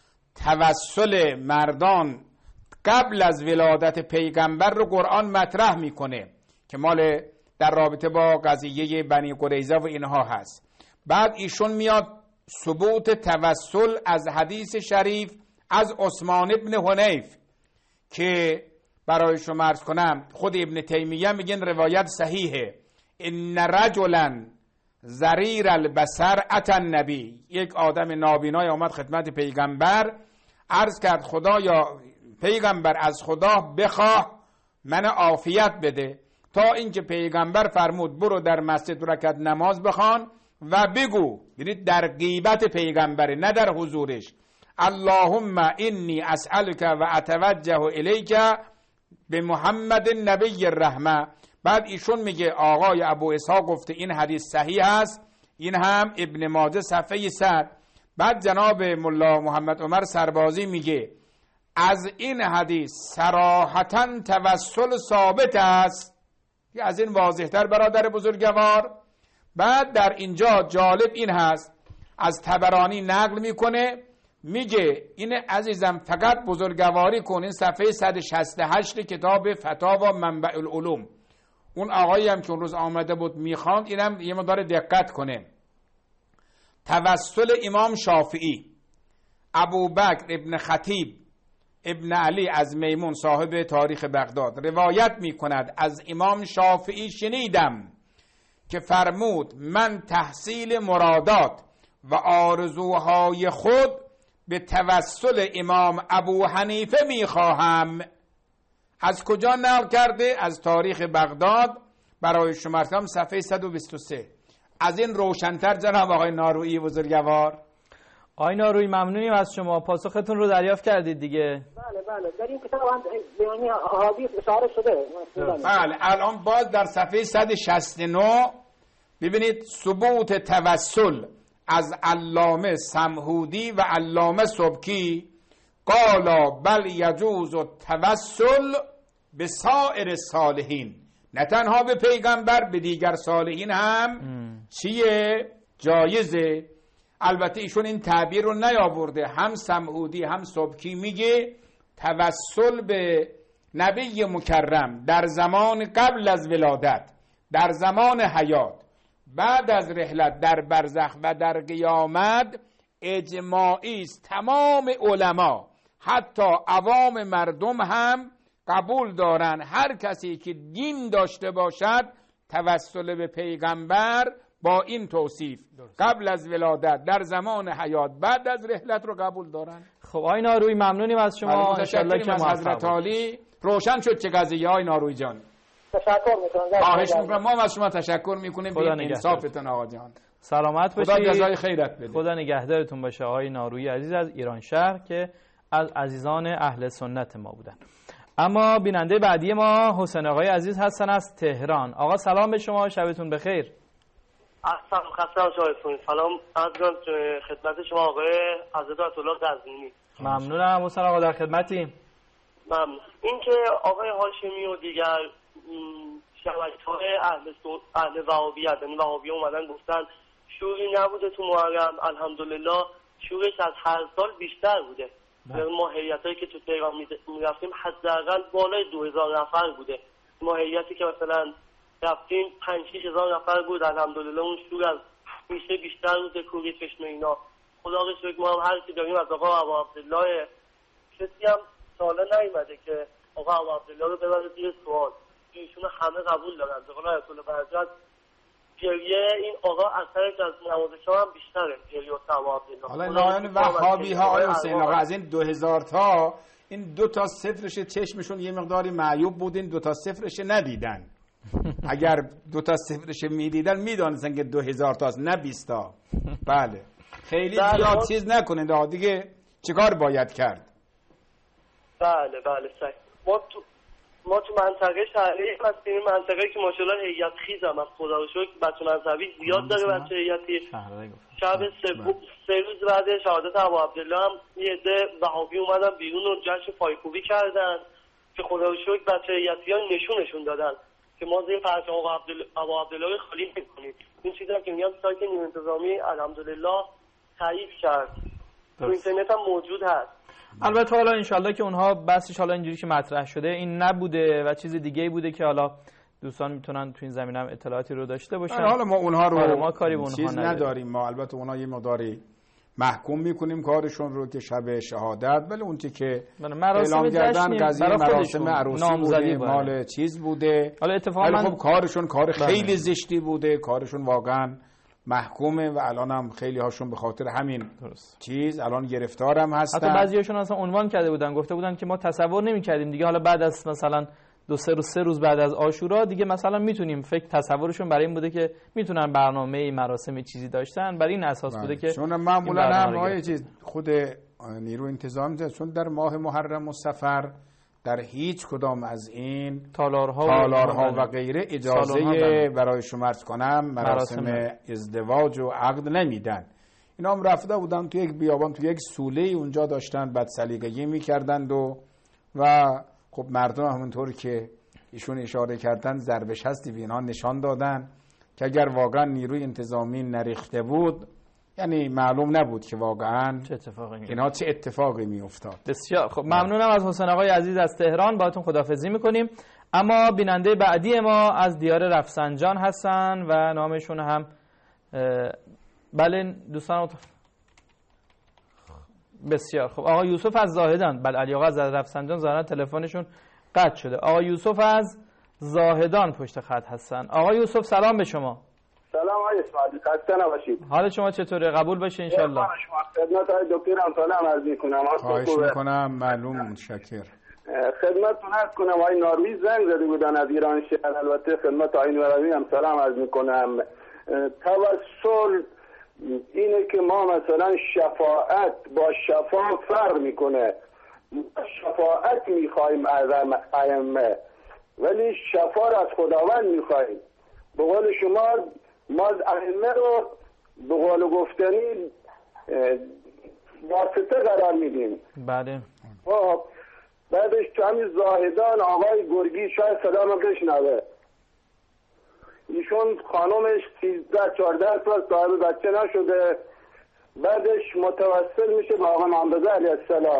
توسل مردان قبل از ولادت پیغمبر رو قرآن مطرح میکنه که مال در رابطه با قضیه بنی قریظه و اینها هست. بعد ایشون میاد ثبوت توسل از حدیث شریف از عثمان ابن حنیف که برای شما عرض کنم خود ابن تیمیه میگن روایت صحیحه. ان رجلا ضریر البصر اتى النبی، یک آدم نابینای آمد خدمت پیغمبر عرض کرد خدایا پیغمبر از خدا بخواه من عافیت بده، تا اینکه پیغمبر فرمود برو در مسجد رکعت نماز بخوان و بگو، یعنی در غیبت پیغمبر نه در حضورش، اللهم انی اسألک و اتوجه الیک به محمد نبی الرحمه. بعد ایشون میگه آقای ابو اسحاق گفته این حدیث صحیح است، این هم ابن ماجه صفحه صد. بعد جناب ملا محمد عمر سربازی میگه از این حدیث صراحتاً توسل ثابت است، که از این واضحتر برادر بزرگوار. بعد در اینجا جالب این هست، از طبرانی نقل میکنه میگه این عزیزم فقط بزرگواری کن، این صفحه صد و شصت و هشت کتاب فتاوا منبع العلوم. اون آقایی هم که اون روز آمده بود میخواند اینم یه مقدار دقت کنه. توسل امام شافعی، ابو بکر ابن خطیب ابن علی از میمون صاحب تاریخ بغداد روایت می کند از امام شافعی شنیدم که فرمود من تحصیل مرادات و آرزوهای خود به توسل امام ابو حنیفه می خواهم. از کجا نقل کرده؟ از تاریخ بغداد برای شما هم صفحه صد و بیست و سه. از این روشنتر جناب آقای نارویی بزرگوار. آقای نارویی ممنونیم از شما، پاسختون رو دریافت کردید دیگه. بله بله در این کتاب هم بیانی احادیث اشاره شده. بله الان باز در صفحه صد و شصت و نه ببینید ثبوت توسل از علامه سمهودی و علامه سبکی. قالا بل یجوز التوسل به سایر الصالحین، نه تنها به پیغمبر به دیگر صالحین هم ام. چیه؟ جایزه. البته ایشون این تعبیر رو نیاورده، هم سمهودی هم سبکی میگه توسل به نبی مکرم در زمان قبل از ولادت، در زمان حیات، بعد از رحلت، در برزخ و در قیامت اجماعی است. تمام علما حتی عوام مردم هم قبول دارن هر کسی که دین داشته باشد توسل به پیغمبر با این توصیف قبل از ولادت، در زمان حیات، بعد از رحلت رو قبول دارن. خب آقای نارویی ممنونیم از شما. متشکریم از حضرت عالی. روشن شد چه قضیه آقای نارویی جان. تشکر میکنم. خواهش میکنم. ما از شما تشکر میکنیم به انصافتون آقا جان. سلامت باشید. خدا جزای خیرت بده. خدا نگهدارتون باشه آقای نارویی عزیز از ایران شهر که از عزیزان اهل سنت ما بودن. اما بیننده بعدی ما حسین آقای عزیز هستن از تهران. آقا سلام به شما، شبتون بخیر. سلام خسته شما. سلام از خدمت شما آقای حضرت الله غزنینی. ممنونم حسین آقا، در خدمتیم. ممنون. این که آقای هاشمی و دیگر شبکه‌های اهل اهل وهابیت یعنی وهابی اومدن گفتن شوری نبوده تو محرم، الحمدلله شورش از هر سال بیشتر بوده. ما هیئتایی که تو تهران میرفتیم حداقل بالای دو هزار نفر بوده. ما هیئتی که مثلا رفتیم پنج شش هزار نفر بود، الحمدلله اون شور از میشه بیشتر بوده. کوری چشم اینا خدا رو شکر ما هم هر چی داریم از آقا ابو عبدالله، کسی هم ساله نیومده که آقا ابو عبدالله رو ببره زیر سوال. ایشون همه قبول دارن. به قول رسول برکت گریه این آقا اثرش از نماز شام هم بیشتره، گریه و ثواب اینا. حالا نایان وهابی ها آقای حسین آقا از این دو هزار تا این دو تا صفرش چشمشون یه مقداری معیوب بود، این دو تا صفرش ندیدن. اگر دو تا صفرش میدیدن میدانستن که دو هزار تاست نه بیست تا. بله خیلی زیاد چیز نکنید دیگه، چیکار باید کرد؟ بله بله صحیح. ما تو ما تو منطقه شهری هستیم، منطقه که ماشاءالله هیئت خیز هم از خدا رو شکر بچه مذهبی زیاد داره، بچه هیئتی. شب سه روز بعد شهادت ابو عبدالله هم یه عده وهابی اومدن بیرون و جشن پایکوبی کردن که خدا رو شکر بچه هیئتیان نشونشون دادن که ما زیر پرچم ابو عبدالله رو خالی می‌کنیم. این چیزی که میگم سایت نیمه انتظامی الحمدلله تایید کرد، تو اینترنت هم موجود هست. البته حالا انشالله که اونها بحثش حالا اینجوری که مطرح شده این نبوده و چیز دیگه بوده که حالا دوستان میتونن تو این زمینه هم اطلاعاتی رو داشته باشن. حالا ما اونها رو ما کاری به اونها چیز نداریم. ما البته اونها یه مقداری محکوم میکنیم کارشون رو که شب شهادت، ولی اون که اعلام کردن قضیه مراسم عروسی بوده، مال چیز بوده، حالا اتفاقا من... خب کارشون کار خیلی زشتی بوده، کارشون واقعا محکومه و الان هم خیلی هاشون به خاطر همین درست. چیز الان گرفتار هم هستن. حتی بعضیاشون اصلا عنوان کرده بودن، گفته بودن که ما تصور نمی‌کردیم دیگه حالا بعد از مثلا دو سه روز سه روز بعد از عاشورا دیگه مثلا میتونیم فکر تصورشون برای این بوده که میتونن برنامه مراسم چیزی داشتن، برای این اساس بله. بوده که چون معمولا هم چیز خود نیرو انتظامی چون در ماه محرم و صفر در هیچ کدام از این تالارها, تالارها و غیره اجازه برای شما عرض کنم مراسم, مراسم ازدواج و عقد نمیدن. اینا هم رفته بودن تو یک بیابان تو یک سوله اونجا داشتن بد سلیقگی میکردند و و خب مردم همونطور که ایشون اشاره کردن ضربش هستی به اینها نشان دادن که اگر واقعا نیروی انتظامی نریخته بود یعنی معلوم نبود که واقعا چه اتفاقی می اینا چه اتفاقی می افتاد. بسیار خب ممنونم از حسین آقای عزیز از تهران، باهاتون خداحافظی میکنیم. اما بیننده بعدی ما از دیار رفسنجان هستن و نامشون هم بله دوستان بسیار خب آقا یوسف از زاهدان. بله علی آقا از رفسنجان ظاهرا تلفنشون قطع شده. آقا یوسف از زاهدان پشت خط هستن. آقا یوسف سلام به شما. سلام آقای اسماعیلی، خسته نباشید. حال شما چطوره؟ قبول بشه ان شاء الله. خدمت آقای دکتر هم سلام عرض می‌کنم. خواهش می‌کنم. معلوم متشکر. خدمتتون عرض کنم آقای ناروی زنگ زده بودن از ایران شهر، البته خدمت آقای نوروی هم سلام عرض می‌کنم. توسل اینه که ما مثلا شفاعت با شفا فرق میکنه. شفاعت میخوایم از ائمه ولی شفا را از خداوند میخوایم. به قول شما ما ائمه رو به قول گفتنی واسطه قرار میدیم. بله. خب بعدش تو همین زاهدان آقای گرگی شاید صدامو بشنوه، ایشون خانومش سیزده چهارده سال صاحب بچه نشده، بعدش متوسل میشه به آقا محمد علیه السلام.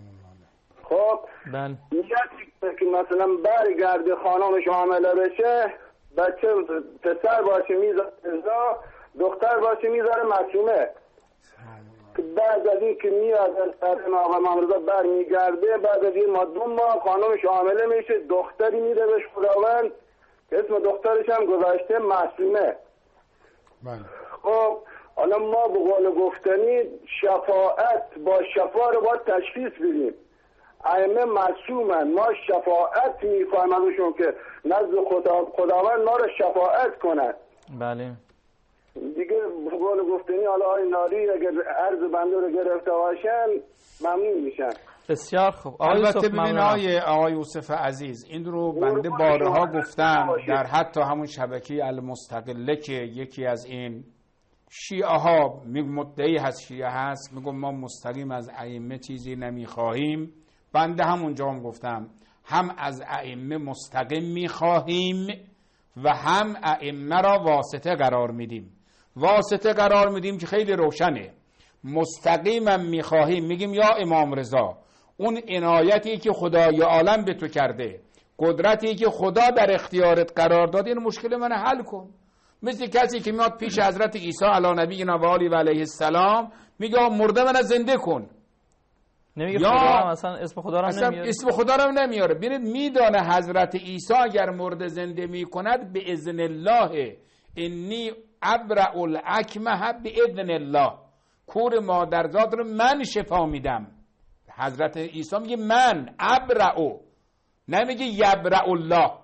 خب بله نیت که مثلا برگرده خانومش حامله بشه، بچه پسر باشه میذاره ازا، دختر باشه میذاره معصومه. که بعد از این که میاد از طرف آقا محمد بر میگرده، بعد از این ما دو ماه خانومش حامله میشه، دختری میده بهش خداوند، اسم دخترش هم گذاشته معصومه. بله. خب حالا ما به قول گفتنی شفاعت با شفا رو باید تشخیص بدیم. ائمه معصومن، ما شفاعت میخوایم ازشون که نزد خدا خداوند ما رو شفاعت کنن. بله دیگه به قول گفتنی حالا آقای ناری اگر عرض بنده رو گرفته باشن ممنون میشن. بسیار خوب. البته ببین آقای آقای یوسف عزیز این رو بنده بارها گفتم در حتی همون شبکه المستقله که یکی از این شیعه ها مدعی هست شیعه هست میگم ما مستقیم از ائمه چیزی نمیخواهیم، بنده همونجا هم گفتم هم از ائمه مستقیم میخواهیم و هم ائمه را واسطه قرار میدیم. واسطه قرار میدیم که خیلی روشنه، مستقیما میخواهیم میگیم یا امام رضا اون عنایتی که خدای عالم به تو کرده، قدرتی که خدا در اختیارت قرار داده، این مشکل من حل کن. مثل کسی که میاد پیش حضرت عیسی علی نبینا و آله و علیه السلام میگه مرده من زنده کن، نمیگه خدا هم اصلا اسم خدا رو هم نمیاره. اسم خدا رو هم نمیاره. ببینید میدانه حضرت عیسی اگر مرده زنده میکند به اذن الله، انی ابرع الاکمه به اذن الله، کور مادرزاد رو من شفا میدم. حضرت عیسی میگه من ابرع، نمیگه یبرع الله.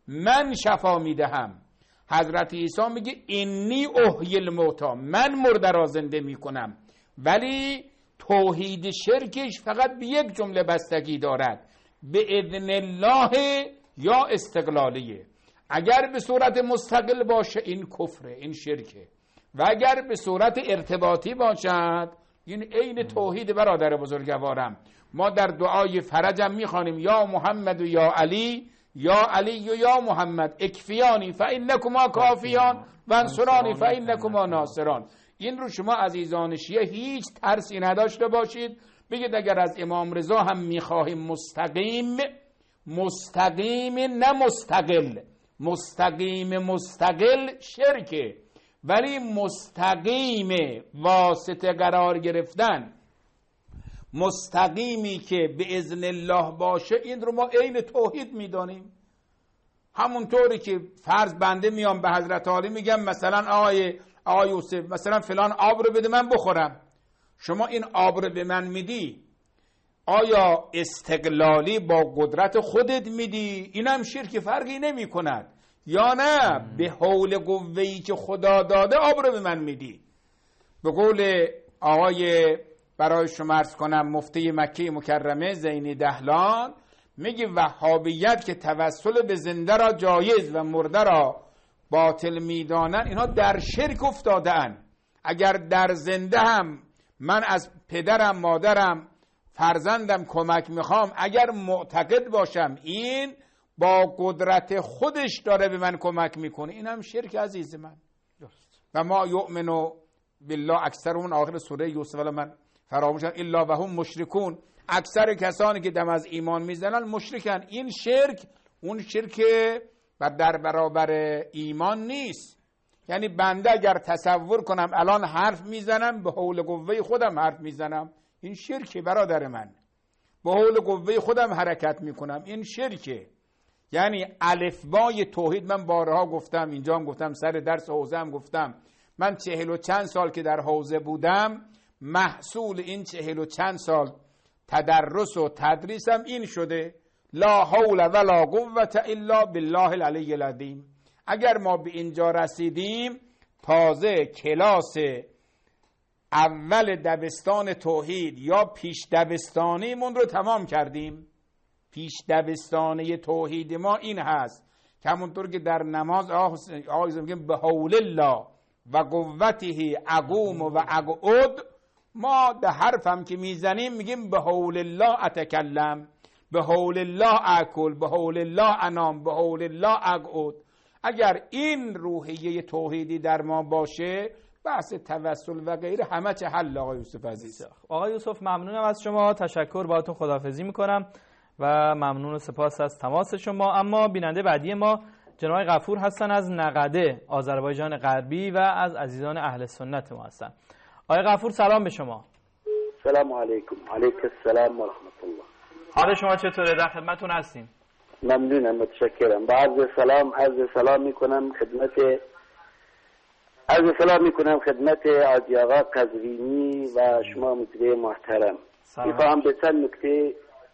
من شفا میدهم. حضرت عیسی میگه انی احیی الموتی، من مرده را زنده میکنم. ولی توحید شرکش فقط به یک جمله بستگی دارد، به اذن الله یا استقلالیه. اگر به صورت مستقل باشه این کفره، این شرکه، و اگر به صورت ارتباطی باشد این عین توحید. برادر بزرگوارم، ما در دعای فرجم میخوانیم یا محمد و یا علی، یا علی و یا محمد اکفیانی فانکما کافیان و انصرانی فانکما ناصران. این رو شما عزیزان شیعه هیچ ترسی نداشته باشید، بگید اگر از امام رضا هم میخواهیم مستقیم، مستقیم نه مستقل، مستقیم مستقل شرکه، ولی مستقیم واسطه قرار گرفتن، مستقیمی که به اذن الله باشه، این رو ما عین توحید میدانیم. همونطوری که فرض بنده میام به حضرت علی میگم مثلا آقای آقای یوسف مثلا فلان آب رو بده من بخورم، شما این آب رو به من میدی، آیا استقلالی با قدرت خودت میدی؟ اینم شرک فرقی نمی کند، یا نه به حول قوه‌ای که خدا داده آب رو به من میدی؟ به قول آقای برای شما عرض کنم مفتی مکه مکرمه زینی دهلان، میگه وهابیت که توسل به زنده را جایز و مرده را باطل میدانن، اینها در شرک افتادن. اگر در زنده هم من از پدرم مادرم فرزندم کمک میخوام، اگر معتقد باشم این با قدرت خودش داره به من کمک میکنه، این هم شرک عزیز من. و ما یؤمنو بالله اکثرون، آخر سوره یوسف، ولی من فراموشم الا و هم مشرکون، اکثر کسانی که دم از ایمان میزنن مشرکن. این شرک اون شرک و در برابر ایمان نیست. یعنی بنده اگر تصور کنم الان حرف میزنم به حول قوه خودم حرف میزنم، این شرکه برادر من. به حول قوه خودم حرکت میکنم، این شرکه. یعنی الفبای توحید، من بارها گفتم، اینجا هم گفتم، سر درس حوزه هم گفتم، من چهل و چند سال که در حوزه بودم، محصول این چهل و چند سال تدرس و تدریسم این شده، لا حول ولا قوة الا بالله العلی العظیم. اگر ما به اینجا رسیدیم، تازه کلاس اول دبستان توحید یا پیش دبستانیمون رو تمام کردیم. پیش دبستانی توحید ما این هست که همونطور که در نماز آقای میگیم به حول الله و قوته اقوم و اقعد، ما ده حرف هم که میزنیم میگیم به حول الله اتکلم، به حول الله اکل، به حول الله انام، به حول الله اقعد. اگر این روحیه توحیدی در ما باشه، بحث توسل و غیره همه چه حل. آقای یوسف عزیز، آقای یوسف ممنونم از شما، تشکر، باهاتون خداحافظی میکنم و ممنون و سپاس از تماس شما. اما بیننده بعدی ما جناب غفور هستن از نقده، آذربایجان غربی و از عزیزان اهل سنت ما هستن. آقای غفور سلام به شما. سلام علیکم. علیکم السلام و رحمت الله. حال شما چطوره؟ در خدمتتون هستیم. ممنونم، متشکرم. با عرض سلام عرض سلام میکنم خدمت عرض سلام میکنم خدمت حاجی آقا قزوینی و شما مدیر محترم. میخواهم به چند نکته.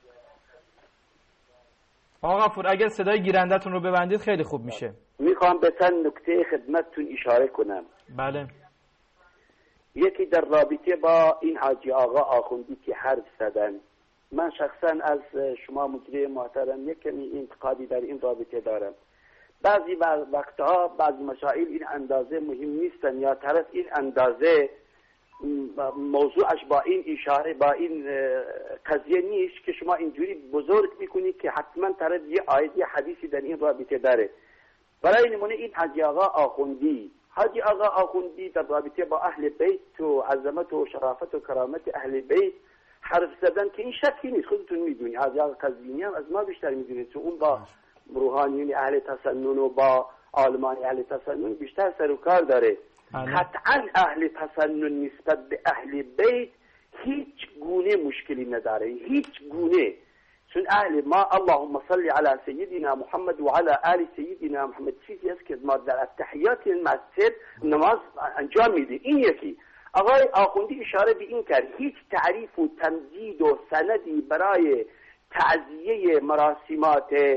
آقا غفور اگر صدای گیرندتون رو ببندید خیلی خوب میشه. میخواهم به چند نکته خدمتتون اشاره کنم. بله. یکی در رابطه با این حاجی آقا آخوندی که حرف زدن، من شخصا از شما مدیر محترم یک کمی انتقادی در این رابطه دارم. بعضی وقتها بعضی مسائل این اندازه مهم نیستن، یا طرف این اندازه موضوعش با این اشاره با این قضیه نیست که شما اینجوری بزرگ میکنید که حتما طرف یه آیه یه حدیثی در این رابطه داره. برای نمونه این حاجی آقا آخوندی حاجی آقا آخوندی در رابطه با اهل بیت و عظمت و شرافت و کرامت اهل بیت حرف زدن که این شکی نیست، خودتون میدونی. حاجی آقا قزوینی هم از ما بیشتر میدونید، چون اون با روحانیون اهل تسنن و با عالمان اهل تسنن بیشتر سر و کار داره. قطعا اهل تسنن نسبت به اهل بیت هیچ گونه مشکلی نداره، هیچ گونه. چون اهل ما اللهم صل علی سیدنا محمد و علی آل سیدنا محمد چیزی است که ما در التحیات المسجد نماز انجام میدیم. این یکی. آقای آخوندی اشاره به این کرد هیچ تعریف و تمجید و سندی برای تعزیه مراسمات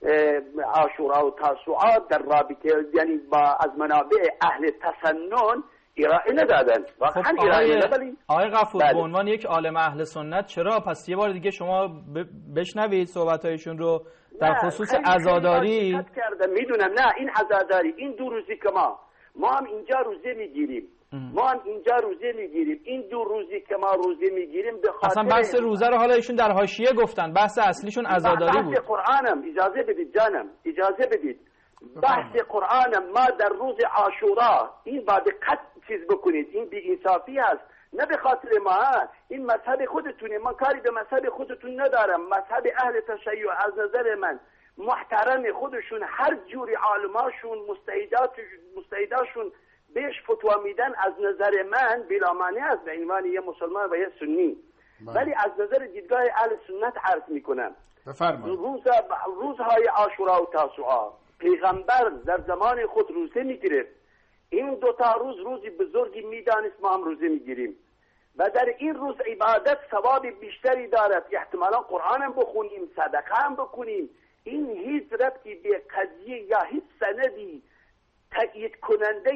عاشورا و تاسوعا در رابطه یعنی با از منابع اهل تسنن ارائه ندادن. خب آقای, آقای غفور به عنوان یک عالم اهل سنت چرا پس یه بار دیگه شما بشنوید صحبت‌هایشون رو در خصوص عزاداری. میدونم نه این عزاداری این دو روزی که ما ما هم اینجا روزه میگیریم ما هم اینجا روزه میگیریم این دو روزی که ما روزه میگیریم به خاطر اصلا بحث روزه رو حالا ایشون در حاشیه گفتن، بحث اصلیشون عزاداری بود. بحث قرآنم اجازه بدید جانم اجازه بدید بحث قرآنم ما در روز عاشورا این با دقت چیز بکنید این بی انصافی است نه به خاطر ما این مذهب خودتونه من کاری به مذهب خودتون ندارم مذهب اهل تشیع از نظر من محترم خودشون هر جوری عالماشون مستعدات مستعداشون بهش فتوا میدن از نظر من بلا مانع است به عنوان یه مسلمان و یه سنی ولی از نظر دیدگاه اهل سنت عرض میکنم بفرمایید روز روزهای عاشورا و تاسوعا پیغمبر در زمان خود روزه میگرفت این دو تا روز روزی بزرگی میدانست ما هم روزه میگیریم و در این روز عبادت ثواب بیشتری دارد احتمالا قرآن هم بخونیم صدقه هم بکنیم این هیچ ربطی به قضیه یا هیچ سندی تأیید کننده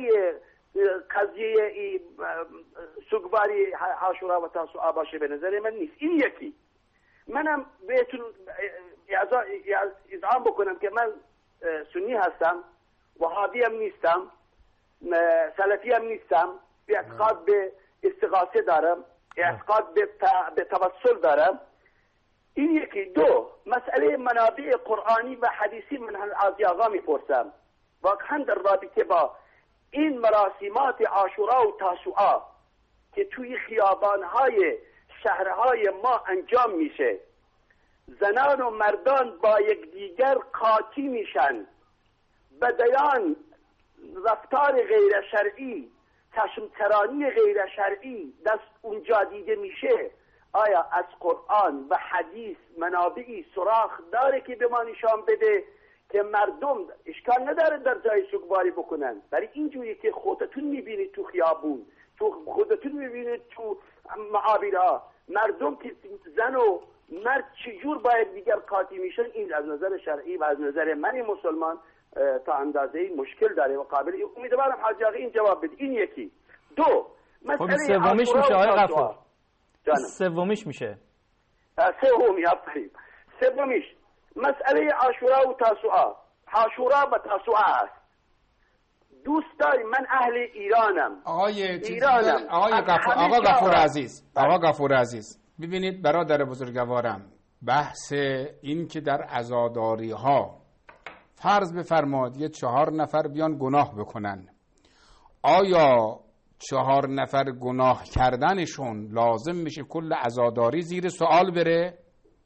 قضیه سوگواری عاشورا و تاسوعا باشه به نظر من نیست. این یکی منم بهتون اذعان بکنم که من سنی هستم وهابی هم نیستم سلفی هم نیستم اعتقاد به استغاثه دارم اعتقاد به توسل دارم. این یکی. دو مسئله منابع قرآنی و حدیثی من از آقا میپرسم واقعا در رابطه با این مراسمات عاشورا و تاسوعا که توی خیابانهای شهرهای ما انجام میشه زنان و مردان با یکدیگر قاطی میشن بدیان رفتار غیر شرعی چشم‌چرانی غیر شرعی دست اونجا دیده میشه آیا از قرآن و حدیث منابعی سراغ داره که به ما نشان بده که مردم اشکال نداره در جای سوگواری بکنن برای اینجوری که خودتون میبینید تو خیابون تو خودتون میبینید تو معابرها مردم که زن و مرد چجور باید دیگر قاطی میشن این از نظر شرعی و از نظر من مسلمان تا اندازه مشکل داره و قابل امیدوارم حاج آقا این جواب بده. این یکی. دو مسئله سومیش میشه آقای غفور سومیش میشه سومی آفرین سومیش مسئله عاشورا و تاسوعا عاشورا و تاسوعا است دوست داری من اهل ایرانم آقای ایرانم آقای غفور آقا غفور عزیز آقا غفور عزیز ببینید برادر بزرگوارم بحث این که در عزاداری ها فرض بفرماد یه چهار نفر بیان گناه بکنن آیا چهار نفر گناه کردنشون لازم میشه کل عزاداری زیر سوال بره؟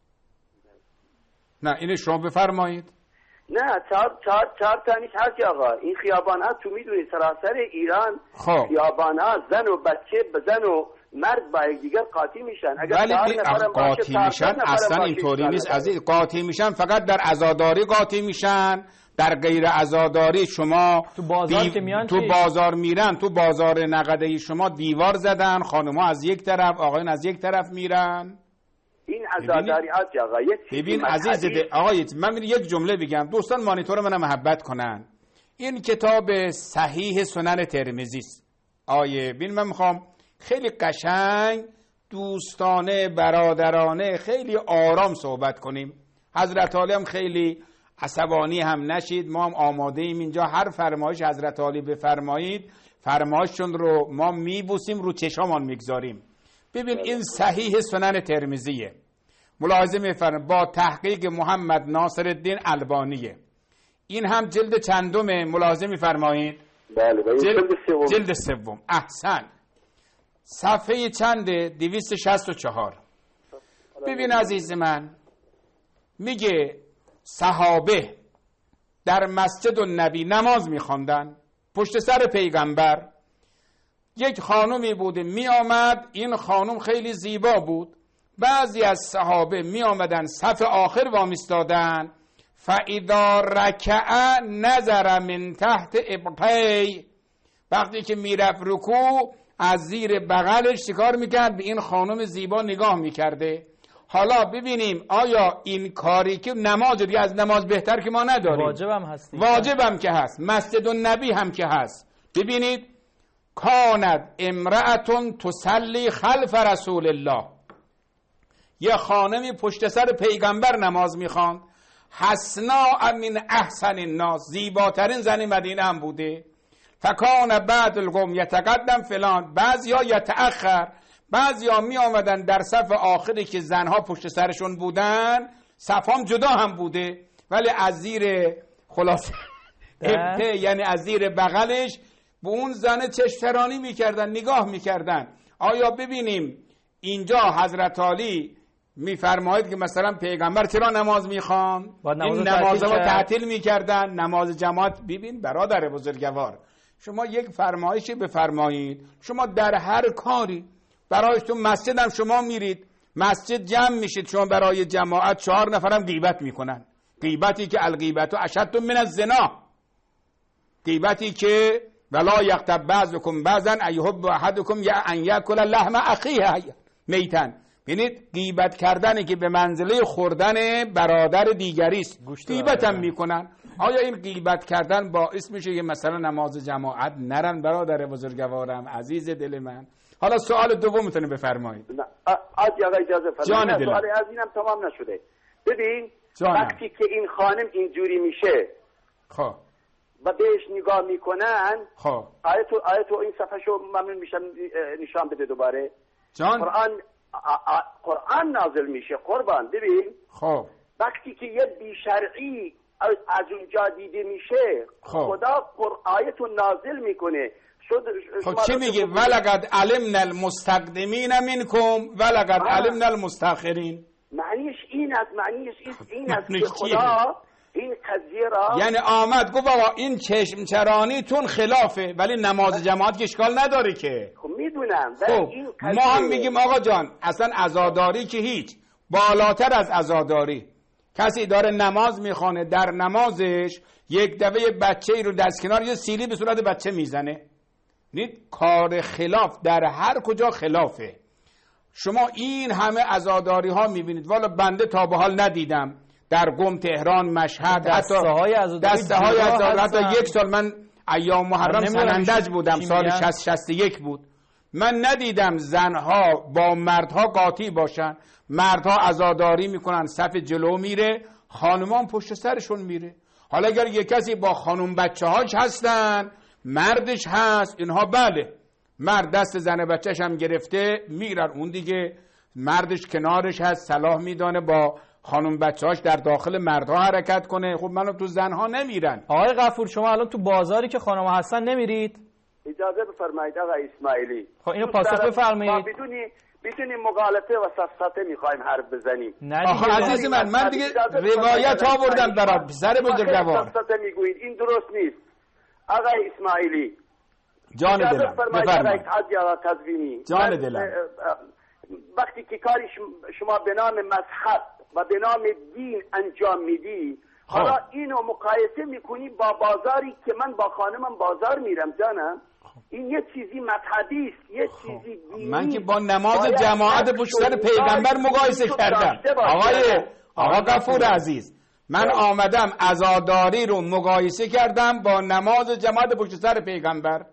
نه اینو شما بفرمایید. نه چهار چهار چهار تانیش هست آقا این خیابان ها تو میدونی سراسر ایران خب. خیابان ها زن و بچه به زن و مرد با دیگر قاطی میشن اگر ولی قاطی میشن اصلا اینطوری نیست عزیز قاطی میشن فقط در عزاداری قاطی میشن در غیر عزاداری شما تو بازار که میان تو بازار میرن تو بازار نقده‌ای شما دیوار زدن خانم‌ها از یک طرف آقایون از یک طرف میرن این عزاداری ها جغایت ببین عزیز آقای من یک جمله بگم دوستان مانیتور منو محبت کنن این کتاب صحیح سنن ترمذی است آیه ببین من میخوام خیلی قشنگ دوستانه برادرانه خیلی آرام صحبت کنیم حضرت علی هم خیلی عصبانی هم نشید ما هم آماده ایم اینجا هر فرمایش حضرت علی بفرمایید فرمایششون رو ما میبوسیم رو چشامان میگذاریم. ببین این صحیح سنن ترمذیه ملاحظه میفرمایید با تحقیق محمد ناصر الدین البانیه این هم جلد چندمه ملاحظه میفرمایید بله جلد سوم جلد سوم احسن صفحه چنده دویست و شصت و چهار. ببین عزیز من میگه صحابه در مسجد النبی نماز میخواندن پشت سر پیغمبر یک خانومی بوده می آمد این خانوم خیلی زیبا بود بعضی از صحابه می آمدن صف آخر وامیستادن فاذا رکع نظر من تحت ابطی وقتی که میرفت رکوع از زیر بغلش چیکار میکرد به این خانم زیبا نگاه میکرده حالا ببینیم آیا این کاری که نماز دیگه از نماز بهتر که ما نداریم، واجبم هست، واجبم که هست، مسجد النبی هم که هست. ببینید کانت امرأتون تسلی خلف رسول الله، یه خانمی پشت سر پیغمبر نماز میخواند، حسنا من احسن الناس، زیباترین زن مدینه هم بوده. فکان بعد القوم یتقدم فلان، بعضیا یتأخر، بعضیا می آمدن در صف آخری که زنها پشت سرشون بودن، صفام جدا هم بوده، ولی از زیر خلاصه ابته یعنی از زیر بغلش به اون زن چشترانی میکردن، نگاه میکردن. آیا ببینیم اینجا حضرت علی میفرماید که مثلا پیغمبر چرا نماز میخوان؟ این نماز رو تعطیل میکردن، نماز جماعت. ببین برادر بزرگوار، شما یک فرمایشی بفرمایید، شما در هر کاری برای تو مسجد هم شما میرید، مسجد جمع میشید، شما برای جماعت چهار نفرم غیبت میکنن، غیبتی که الغیبت اشد من الزنا، غیبتی که ولا یغتب بعضکم بعضا ایحب احدکم یا ان یاکل لحم اخیه میتن. ببینید غیبت کردنی که به منزله خوردن برادر دیگری است، غیبت هم میکنن. آیا این غیبت کردن باعث میشه که مثلا نماز جماعت نرن؟ برادر بزرگوارم عزیز دل من، حالا سوال دومتون بفرمایید. از آقا اجازه فرمایید. سوال از اینم تمام نشده. ببین وقتی که این خانم اینجوری میشه خب و بهش نگاه میکنن، خب آیتو آیتو این صفحه‌شو ممنون میشم نشان بده دوباره. جان قرآن آ... آ... قرآن نازل میشه قربان. ببین خب وقتی که یه بیشرعی از اونجا دیده میشه، خب. خدا آیتو نازل میکنه. خب چی میگه؟ ولقد علمنا المستقدمین منکم ولقد علمنا المستاخرین. معنیش این است، معنیش این است که خدا این قضیه را یعنی آمد گفت آقا این چشم چرانیتون خلافه، ولی نماز جماعت که اشکال نداره که. خب میدونم. خب ما هم میگیم آقا جان اصلا عزاداری که هیچ، بالاتر از عزاداری کسی داره نماز میخوانه، در نمازش یک دفعه بچه ای رو دست کنار یه سیلی به صورت بچه میزنه، نید کار خلاف در هر کجا خلافه. شما این همه عزاداری ها میبینید، والا بنده تا به حال ندیدم در قم، تهران، مشهد، دسته های عزاداری، دسته های عزاداری. حتی یک سال من ایام محرم سنندج بودم، سال شصت شصت و یک بود، من ندیدم زنها با مردها قاطی باشن، مردها عزاداری میکنن صف جلو میره، خانمان پشت سرشون میره. حالا اگر یک کسی با خانم بچه هاش هستن، مردش هست، اینها بله، مرد دست زن بچهش هم گرفته میرن، اون دیگه مردش کنارش هست، صلاح میدانه با خانم بچه هاش در داخل مردها حرکت کنه. خب منو تو زنها نمیرن. آقای غفور شما الان تو بازاری که خانم هستن نمیرید؟ اجازه بفرمایید آقا اسماعیلی. خب اینو پاسخ بفرمایید. بدونی بدونی مغالطه و سفسطه میخوایم حرف بزنیم. آخه عزیز من من دیگه روایت آوردم برات پسر بزرگوار. سفسطه میگویید این درست نیست. آقا اسماعیلی جان دلم بفرمایید. آقا تزوینی جان دلم وقتی که کاری شما به نام مذهب و به نام دین انجام میدی، حالا اینو مقایسه میکنی با بازاری که من با خانمم بازار میرم جانم، این یه چیزی مذهبی است، یه چیزی دینی. من که با نماز جماعت پشت سر پیغمبر مقایسه کردم. آقای آقا غفور عزیز، من آمدم عزاداری رو مقایسه کردم با نماز جماعت پشت سر پیغمبر.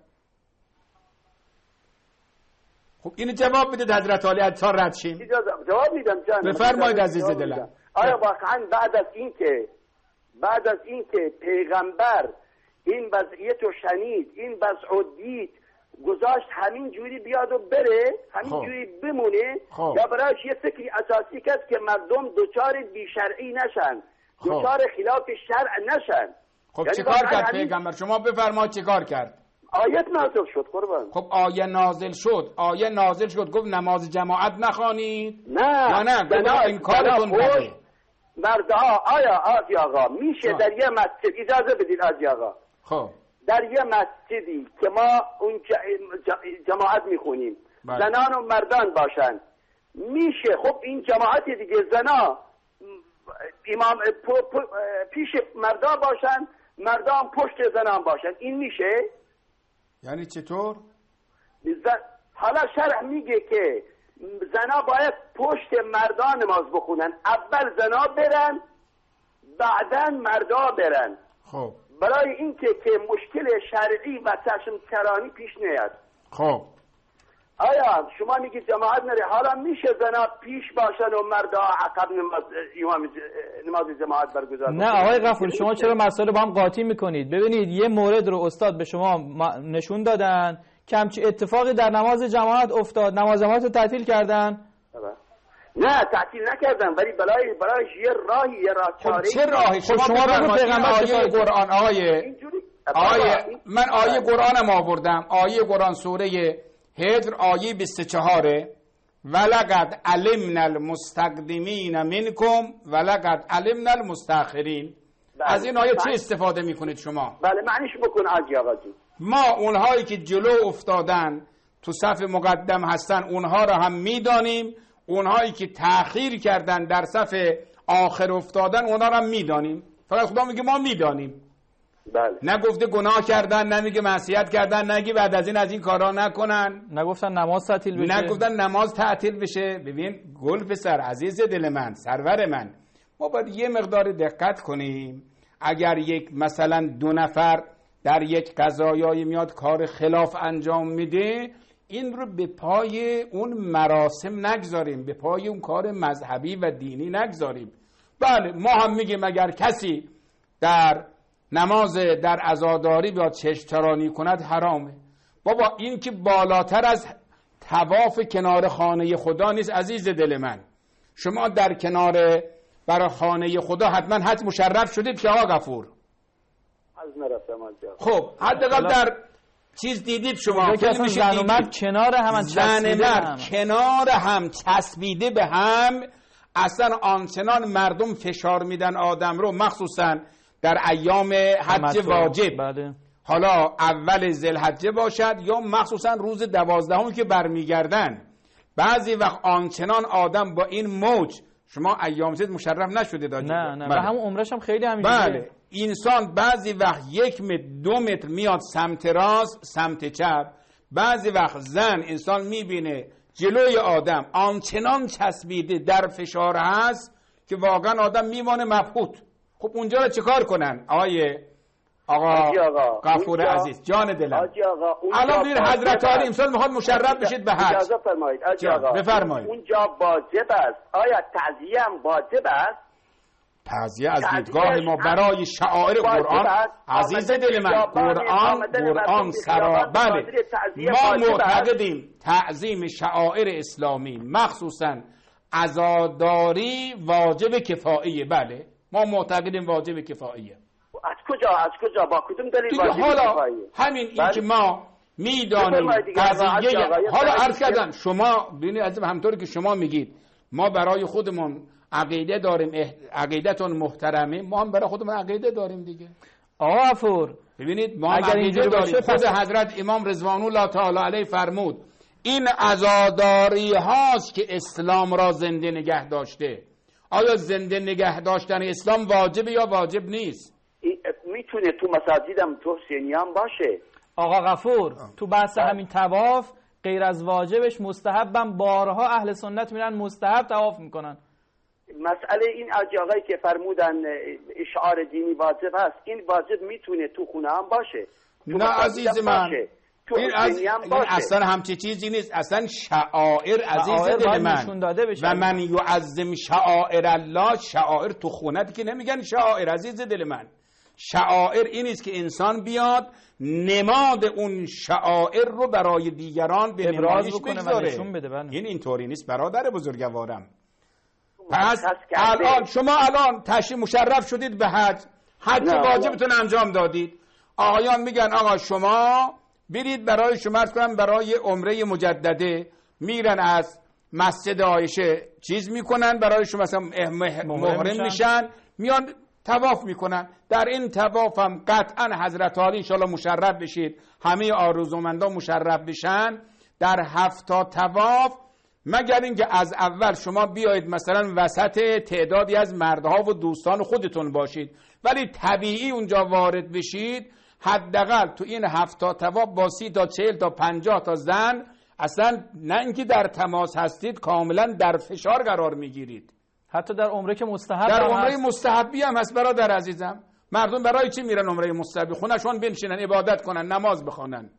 خب اینو جواب بدید حضرت علی تا رد شیم. جواب میدم جان. بفرمایید عزیز دلم. آیا واقعا بعد از این که بعد از این که پیغمبر این وضعیت رو شنید، این وضع رو دید، گذاشت همین جوری بیاد و بره، همین خواه. جوری بمونه خواه. یا برایش یه فکری اساسی کرد که مردم دوچار بیشرعی نشن، دوچار خلاف شرع نشن؟ خب یعنی چیکار کرد همین... پیغمبر؟ شما بفرمایید چیکار کرد؟ آیت نازل شد قربان. خب آیه نازل شد، آیه نازل شد گفت نماز جماعت نخوانید؟ نه یا نه گفت این کارتون بده. مردها آیا آجی آقا میشه در یه مسجد، اجازه بدید آجی آقا، خب در یه مسجدی که ما اون جماعت میخونیم زنان و مردان باشن، میشه خب این جماعت دیگه زنا امام پیش مردا باشن، مردان پشت زنان باشن، این میشه؟ یعنی چطور؟ حالا شرع میگه که زنا باید پشت مردان نماز بخونن، اول زنا برن بعدن مردا برن. خب برای اینکه که مشکل شرعی و چشم چرانی پیش نیاد. خب آیا شما میگید جماعت نره، حالا میشه زنا پیش باشن و مردا عقب نماز امام نماز جماعت برگزار؟ نه آقای غفور، شما چرا مسائل با هم قاطی میکنید؟ ببینید یه مورد رو استاد به شما نشون دادن که همچی اتفاقی در نماز جماعت افتاد، نماز جماعت رو تعطیل کردن. نه تعطیل نکردن، ولی برای برای یه راهی یه راه چاره. چه راهی؟ شما, شما بگو پیغمبر آیه قرآن. آیه آیه من آیه قرآنم آوردم، آیه قرآن سوره هجر آیه بیست و چهار، ولقد علمنا المستقدمین منکم ولقد علمنا المستاخرین. از این آیه چه استفاده میکنید شما؟ بله معنیش بکن آجی آقا جون. ما اونهایی که جلو افتادن تو صف مقدم هستن اونها را هم میدانیم، اونهایی که تأخیر کردن در صف آخر افتادن اونها را هم میدانیم. فقط خدا میگه ما میدانیم. بله. نگفته گناه کردن، نمیگه معصیت کردن، نگی بعد از این از این کارا نکنن، نگفتن نماز تعطیل بشه، نگفتن نماز تعطیل بشه. ببین گل پسر عزیز دل من، سرور من، ما باید یه مقدار دقت کنیم. اگر یک مثلا دو نفر در یک قضایایی میاد کار خلاف انجام میده، این رو به پای اون مراسم نگذاریم، به پای اون کار مذهبی و دینی نگذاریم. بله ما هم میگیم اگر کسی در نماز در عزاداری بیاد چشم چرانی کند حرامه. بابا این که بالاتر از طواف کنار خانه خدا نیست عزیز دل من. شما در کنار برای خانه خدا حتما حد مشرف شدید که آقا غفور؟ از نرفتم از جا. خب حداقل در چیز دیدید شما که زن و مرد کنار هم زن مرد کنار هم چسبیده به هم، اصلا آنچنان مردم فشار میدن آدم رو، مخصوصا در ایام حج واجب. بله. حالا اول ذوالحجه باشد یا مخصوصا روز دوازدهم که برمیگردن، بعضی وقت آنچنان آدم با این موج، شما ایام زید مشرف نشده دادید؟ نه نه. بله. و همون عمرش هم خیلی همینجوریه. بله. انسان بعضی وقت یک متر دو متر میاد سمت راست سمت چپ، بعضی وقت زن انسان میبینه جلوی آدم آنچنان چسبیده در فشار هست که واقعا آدم میمانه مبهوت. خب اونجا رو چیکار کنن؟ آقای آقا غفور عزیز جان دلم، الان ببین حضرت علی امسال میخواد مشرف بشید به حج. اجازه فرمایید آقا آقا بفرمایید. اونجا واجب است، آیا تعزیه هم واجب است؟ تعزیه از دیدگاه ما برای شعائر قرآن عزیز دل من، قرآن قرآن سرا بله ما معتقدیم تعظیم شعائر اسلامی مخصوصا عزاداری واجب کفاییه. بله ما معتقدیم واجب کفاییه. از کجا از کجا با کدوم دلیل واجب کفاییه؟ همین این که ما میدانیم قضیه. حالا عرض کردم شما ببینید عزیزم، همطوری که شما میگید ما برای خودمون عقیده داریم، عقیدتون محترمه، ما هم برای خودمون عقیده داریم دیگه. آقا غفور ببینید ما هم عقیده داریم. خود حضرت امام رضوان الله تعالی علیه فرمود این عزاداری هاست که اسلام را زنده نگه داشته. آیا زنده نگه داشتن اسلام واجبه یا واجب نیست؟ میتونه تو مساجدم تو حسینی هم باشه. آقا غفور تو بحث همین طواف غیر از واجبش مستحبم، بارها اهل سنت میرن مستحب طواف میکنن. مسئله این آقایی که فرمودن اشعار دینی واجب هست، این واجب میتونه تو خونه هم باشه، نه عزیز من این, از... این اصلا همچه چیزی نیست، اصلا شعائر عزیز دل من و من یعظم شعائر الله، شعائر تو خونت که نمیگن شعائر عزیز دل من. شعائر این است که انسان بیاد نماد اون شعائر رو برای دیگران به نمایش بگذاره. این اینطوری نیست برادر بزرگوارم. پس الان شما الان تشریف مشرف شدید به حج، حج واجبتون انجام دادید، آقایان میگن آقا شما برید برای شما کنم برای عمره مجدده، میرن از مسجد عایشه چیز میکنن برای شما مثلا محرم میشن، میان طواف میکنن. در این طواف هم قطعا حضرت علی انشاءالله مشرف بشید، همه آرزومندان مشرف بشن در هفتا طواف، مگر اینکه از اول شما بیایید مثلا وسط تعدادی از مردها و دوستان خودتون باشید، ولی طبیعی اونجا وارد بشید. حداقل تو این هفتا طواف با سی تا چهل تا پنجاه تا زن اصلا نه اینکه در تماس هستید، کاملا در فشار قرار میگیرید. حتی در عمره که مستحب در هم عمره هست. مستحبی هم هست برادر عزیزم. مردم برای چی میرن عمره مستحبی؟ خونشون بنشینن، عبادت کنن، نماز بخونن.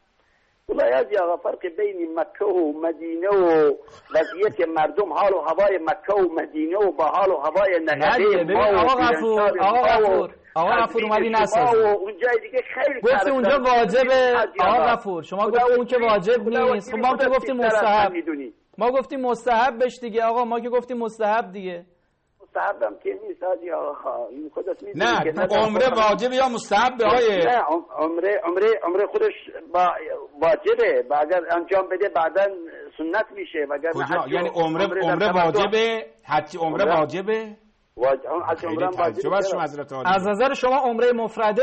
والله یادی آقا فرق بین مکه و مدینه و وضعیت مردم، حال و هوای مکه و مدینه و با حال و هوای نقده ما و آقا غفور آقا غفور آقا غفور اومدی نسازی اونجای دیگه خیلی گفتی اونجا واجبه. آقا غفور شما گفتی اون که واجب نیست. خب ما که گفتیم مستحب، ما گفتیم مستحب بش دیگه. آقا ما که گفتیم مستحب دیگه. مستحبم که نیست حاجی آقا، این خودت میدونی نه عمره واجب یا مستحب آقای؟ نه عمره عمره عمره خودش با واجبه، اگر انجام بده بعدا سنت میشه. اگر کجا یعنی عمره عمره واجبه؟ حج عمره واجبه؟ واجب عمره واجبه. از نظر شما عمره مفرده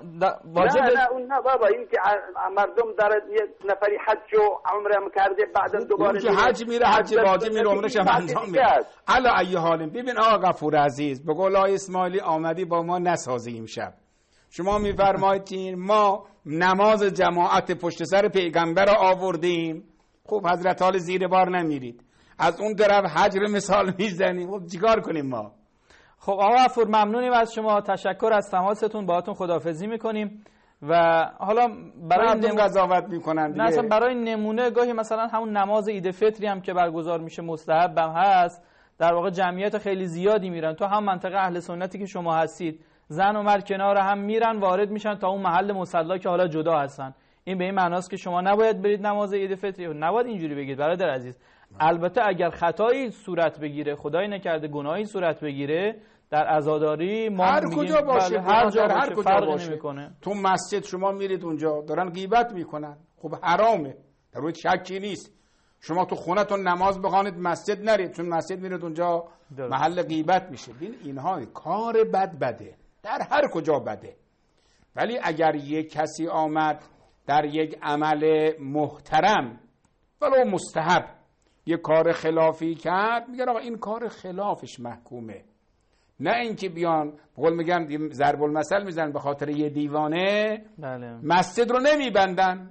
واجبه؟ نه نه اون نه بابا، این که مردم داره یه نفری حج و عمره هم کرده بعدا دوباره که حج میره، حج واجب میره، عمرش هم انجام میده. علا ای حالیم. ببین آقا غفور عزیز، به قول آقای اسماعیلی آمدی با ما نسازی امشب. شما میفرمایید ما نماز جماعت پشت سر پیغمبر رو آوردیم، خب حضرت علی زیر بار نمیرید، از اون طرف حجر مثال میزنیم، خب چیکار کنیم ما؟ خب آقا غفور ممنونیم از شما، تشکر از تماستون، باهاتون خداحافظی میکنیم. و حالا برای نم... قضاوت میکنن دیگه. نه اصلا برای نمونه گاهی مثلا همون نماز عید فطری هم که برگزار میشه مستحب هم هست، در واقع جمعیت خیلی زیادی میرن تو هم منطقه اهل سنتی که شما هستید، زن و مرد کنار هم میرن وارد میشن تا اون محل مصلی که حالا جدا هستن. این به این معناست که شما نباید برید نماز عید فطری، نباید اینجوری بگید برادر عزیز. البته اگر خطایی صورت بگیره، خدای نکرده گناهی صورت بگیره در عزاداری، ما هر کجا باشه، بله هر جا هر باشه کجا فرق باشه. نمیکنه. تو مسجد شما میرید اونجا دارن غیبت میکنن، خب حرامه، در روی شکی نیست. شما تو خونتون نماز بخوانید مسجد نرید، چون مسجد میرید اونجا درست. محل غیبت میشه. ببین اینها کار بد بده، در هر کجا بده. ولی اگر یک کسی آمد در یک عمل محترم ولو مستحب یک کار خلافی کرد، میگن آقا این کار خلافش محکومه. نه اینکه بیان بقول میگن ضرب المثل میزنن به خاطر یه دیوانه بله. مسجد رو نمیبندن.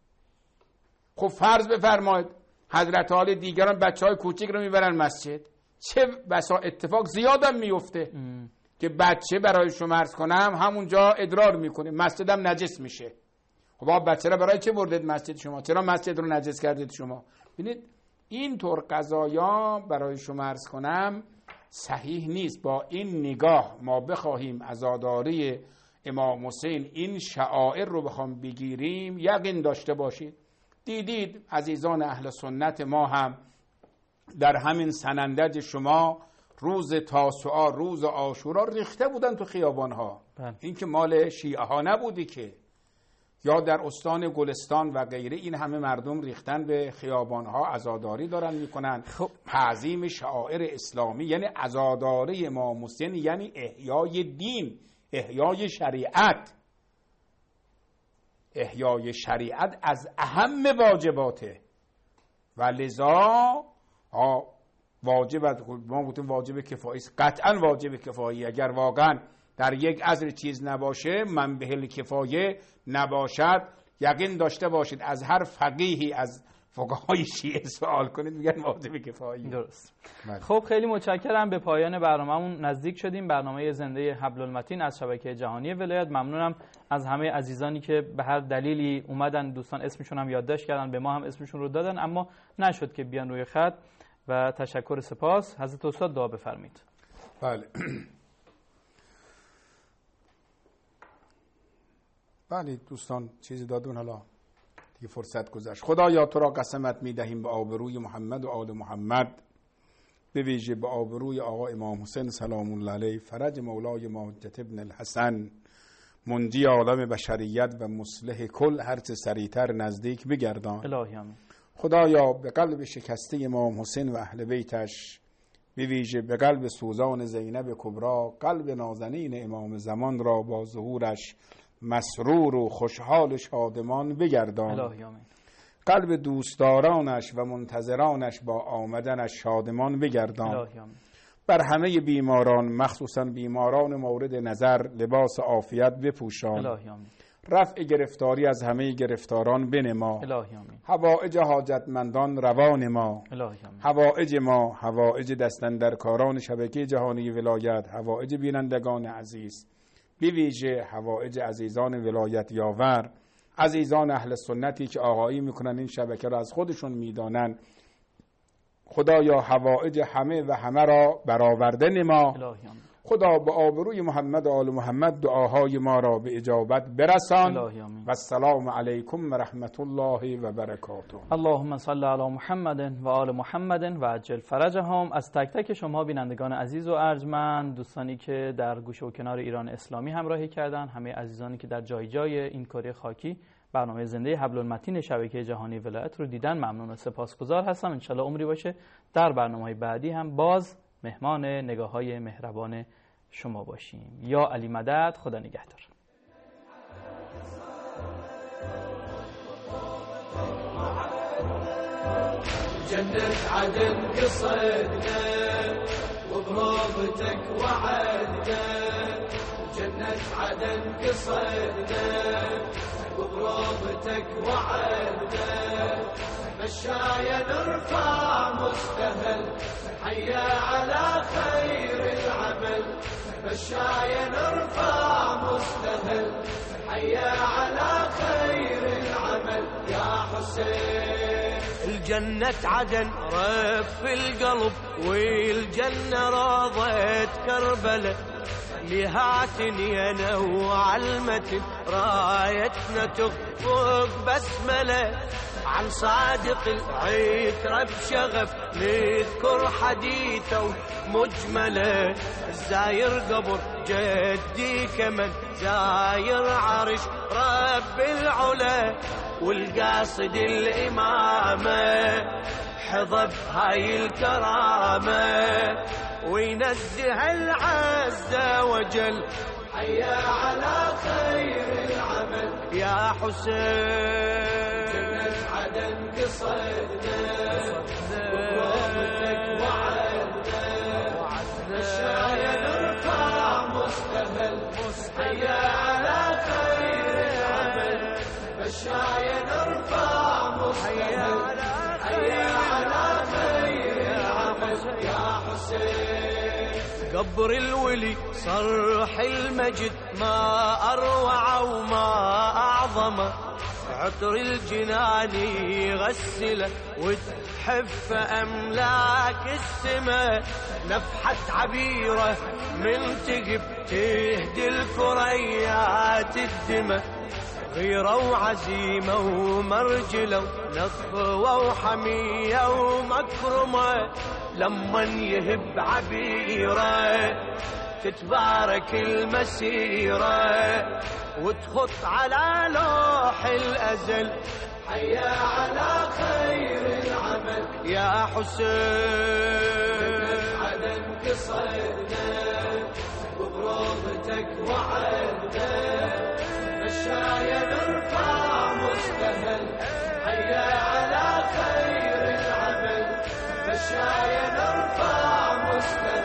خب فرض بفرمایید حضرت علی دیگران بچه های کوچک رو میبرن مسجد، چه بسا اتفاق زیادم میفته ام. که بچه برای شما عرض کنم همونجا ادرار میکنه، مسجدم نجس میشه. خب بچه را برای چه بردید مسجد شما؟ چرا مسجد رو نجس کردید شما؟ ببینید این طور قضایا برای شما عرض کنم صحیح نیست. با این نگاه ما بخواهیم عزاداری امام حسین این شعائر رو بخوام بگیریم، یقین داشته باشید دیدید عزیزان اهل سنت ما هم در همین سنندج شما روز تاسوعا، روز عاشورا ریخته بودن تو خیابانها. این که مال شیعه ها نبودی که، یا در استان گلستان و غیره این همه مردم ریختن به خیابانها عزاداری دارن میکنن. خب تعظیم شعائر اسلامی یعنی عزاداری امام حسین، یعنی احیای دین، احیای شریعت. احیای شریعت از اهم واجباته و لذا واجب، ما گفتیم واجب کفایی، قطعا واجب کفایی. اگر واقعا در یک عصر چیز نباشه، منبه کفایه نباشد، یقین داشته باشید از هر فقیهی از فقهای شیعه سوال کنید میگن واجب کفایی. درست. بله. خب خیلی متشکرم. به پایان برنامه‌مون نزدیک شدیم. برنامه زنده حبل المتین از شبکه جهانی ولایت. ممنونم از همه عزیزانی که به هر دلیلی اومدن، دوستان اسمشون هم یادداشت کردن، به ما هم اسمشون رو دادن اما نشد که بیان روی خط، و تشکر سپاس. حضرت استاد دعا بفرمایید. بله. بله دوستان چیزی دادون، حالا دیگه فرصت گذشت. خدایا تو را قسمت میدهیم به آبروی محمد و آل محمد، به ویژه به آبروی آقا امام حسین سلام الله علیه، فرج مولای ما حجت ابن الحسن، منجی عالم بشریت و مصلح کل، هرچه سریعتر نزدیک بگردان. الهی آمین. خدایا به قلب شکسته امام حسین و اهل بیتش، به ویژه به قلب سوزان زینب کبرا، قلب نازنین امام زمان را با ظهورش مسرور و خوشحال شادمان بگردان. الهی آمین. قلب دوستدارانش و منتظرانش با آمدنش شادمان بگردان. الهی آمین. بر همه بیماران مخصوصا بیماران مورد نظر لباس عافیت بپوشان. الهی آمین. رفع گرفتاری از همه گرفتاران بنما. الهی آمین. حوائج حاجتمندان روان ما. الهی آمین. حوائج ما، حوائج دستاندرکاران شبکه جهانی ولایت، حوائج بینندگان عزیز، بی ویژه حوائج عزیزان ولایت یاور، عزیزان اهل سنتی که آقایی میکنن این شبکه را از خودشون میدانن. خدایا حوائج همه و همه را برآورده نما. خدا با آبروی محمد و آل محمد دعاهای ما را به اجابت برسان. و السلام علیکم و رحمت الله و برکاته. اللهم صل علی محمد و آل محمد و عجل فرجهم. از تک تک شما بینندگان عزیز و ارجمند، دوستانی که در گوشه و کنار ایران اسلامی همراهی کردن، همه عزیزانی که در جای جای این کره خاکی برنامه زنده حبل المتین شبکه جهانی ولایت رو دیدن، ممنون و سپاسگزار هستم. انشالله عمری باشه در برنامه‌های بعدی هم باز مهمان نگاه‌های مهربان شما باشیم. یا علی مدد. خدا نگهدار. جنة عدن قصدنا وبروضتك وعدنا، جنة عدن قصدنا وبروضتك وعدنا، مشايا نرفع مستهل حيا على خير العمل، مشايا نرفع مستهل حيا على خير العمل. يا حسين الجنة عدن رف القلب والجنة راضت كربلة، لهاتني انا وعلمتن رايتنا تخفق بسملة، عن صادق العترة بشغف نذكر حديثه مجملة، زاير قبر جدي كمن زاير عرش رب العلا، والقاصد الإمامة حظى بهاي الكرامة، وينزه العز وجل حيا على خير العمل. يا حسين جنة عدن قصدنا وبروضتك وعدنا، مشايا نرفع مستهل حيا على خير العمل، مشايا نرفع مستهل حيا على خير العمل. يا حسين قبر الولي صرح المجد ما أروع وما أعظمه، عطر الجنان يغسله وتحف أملاك السماء، نفحة عبيرة من تقب تهدي الكريات الدماء، غيرة وعزيمة ومرجلة ونخوة وحمية ومكرمة، لما يهب عبيرة تتبارك المسيرة وتخط على لوح الأزل حيا على خير العمل. يا حسين عدن قصدنا وبروضتك وعدنا، مشايا نرفع مستهل حيا على خير العمل، مشايا نرفع مستهل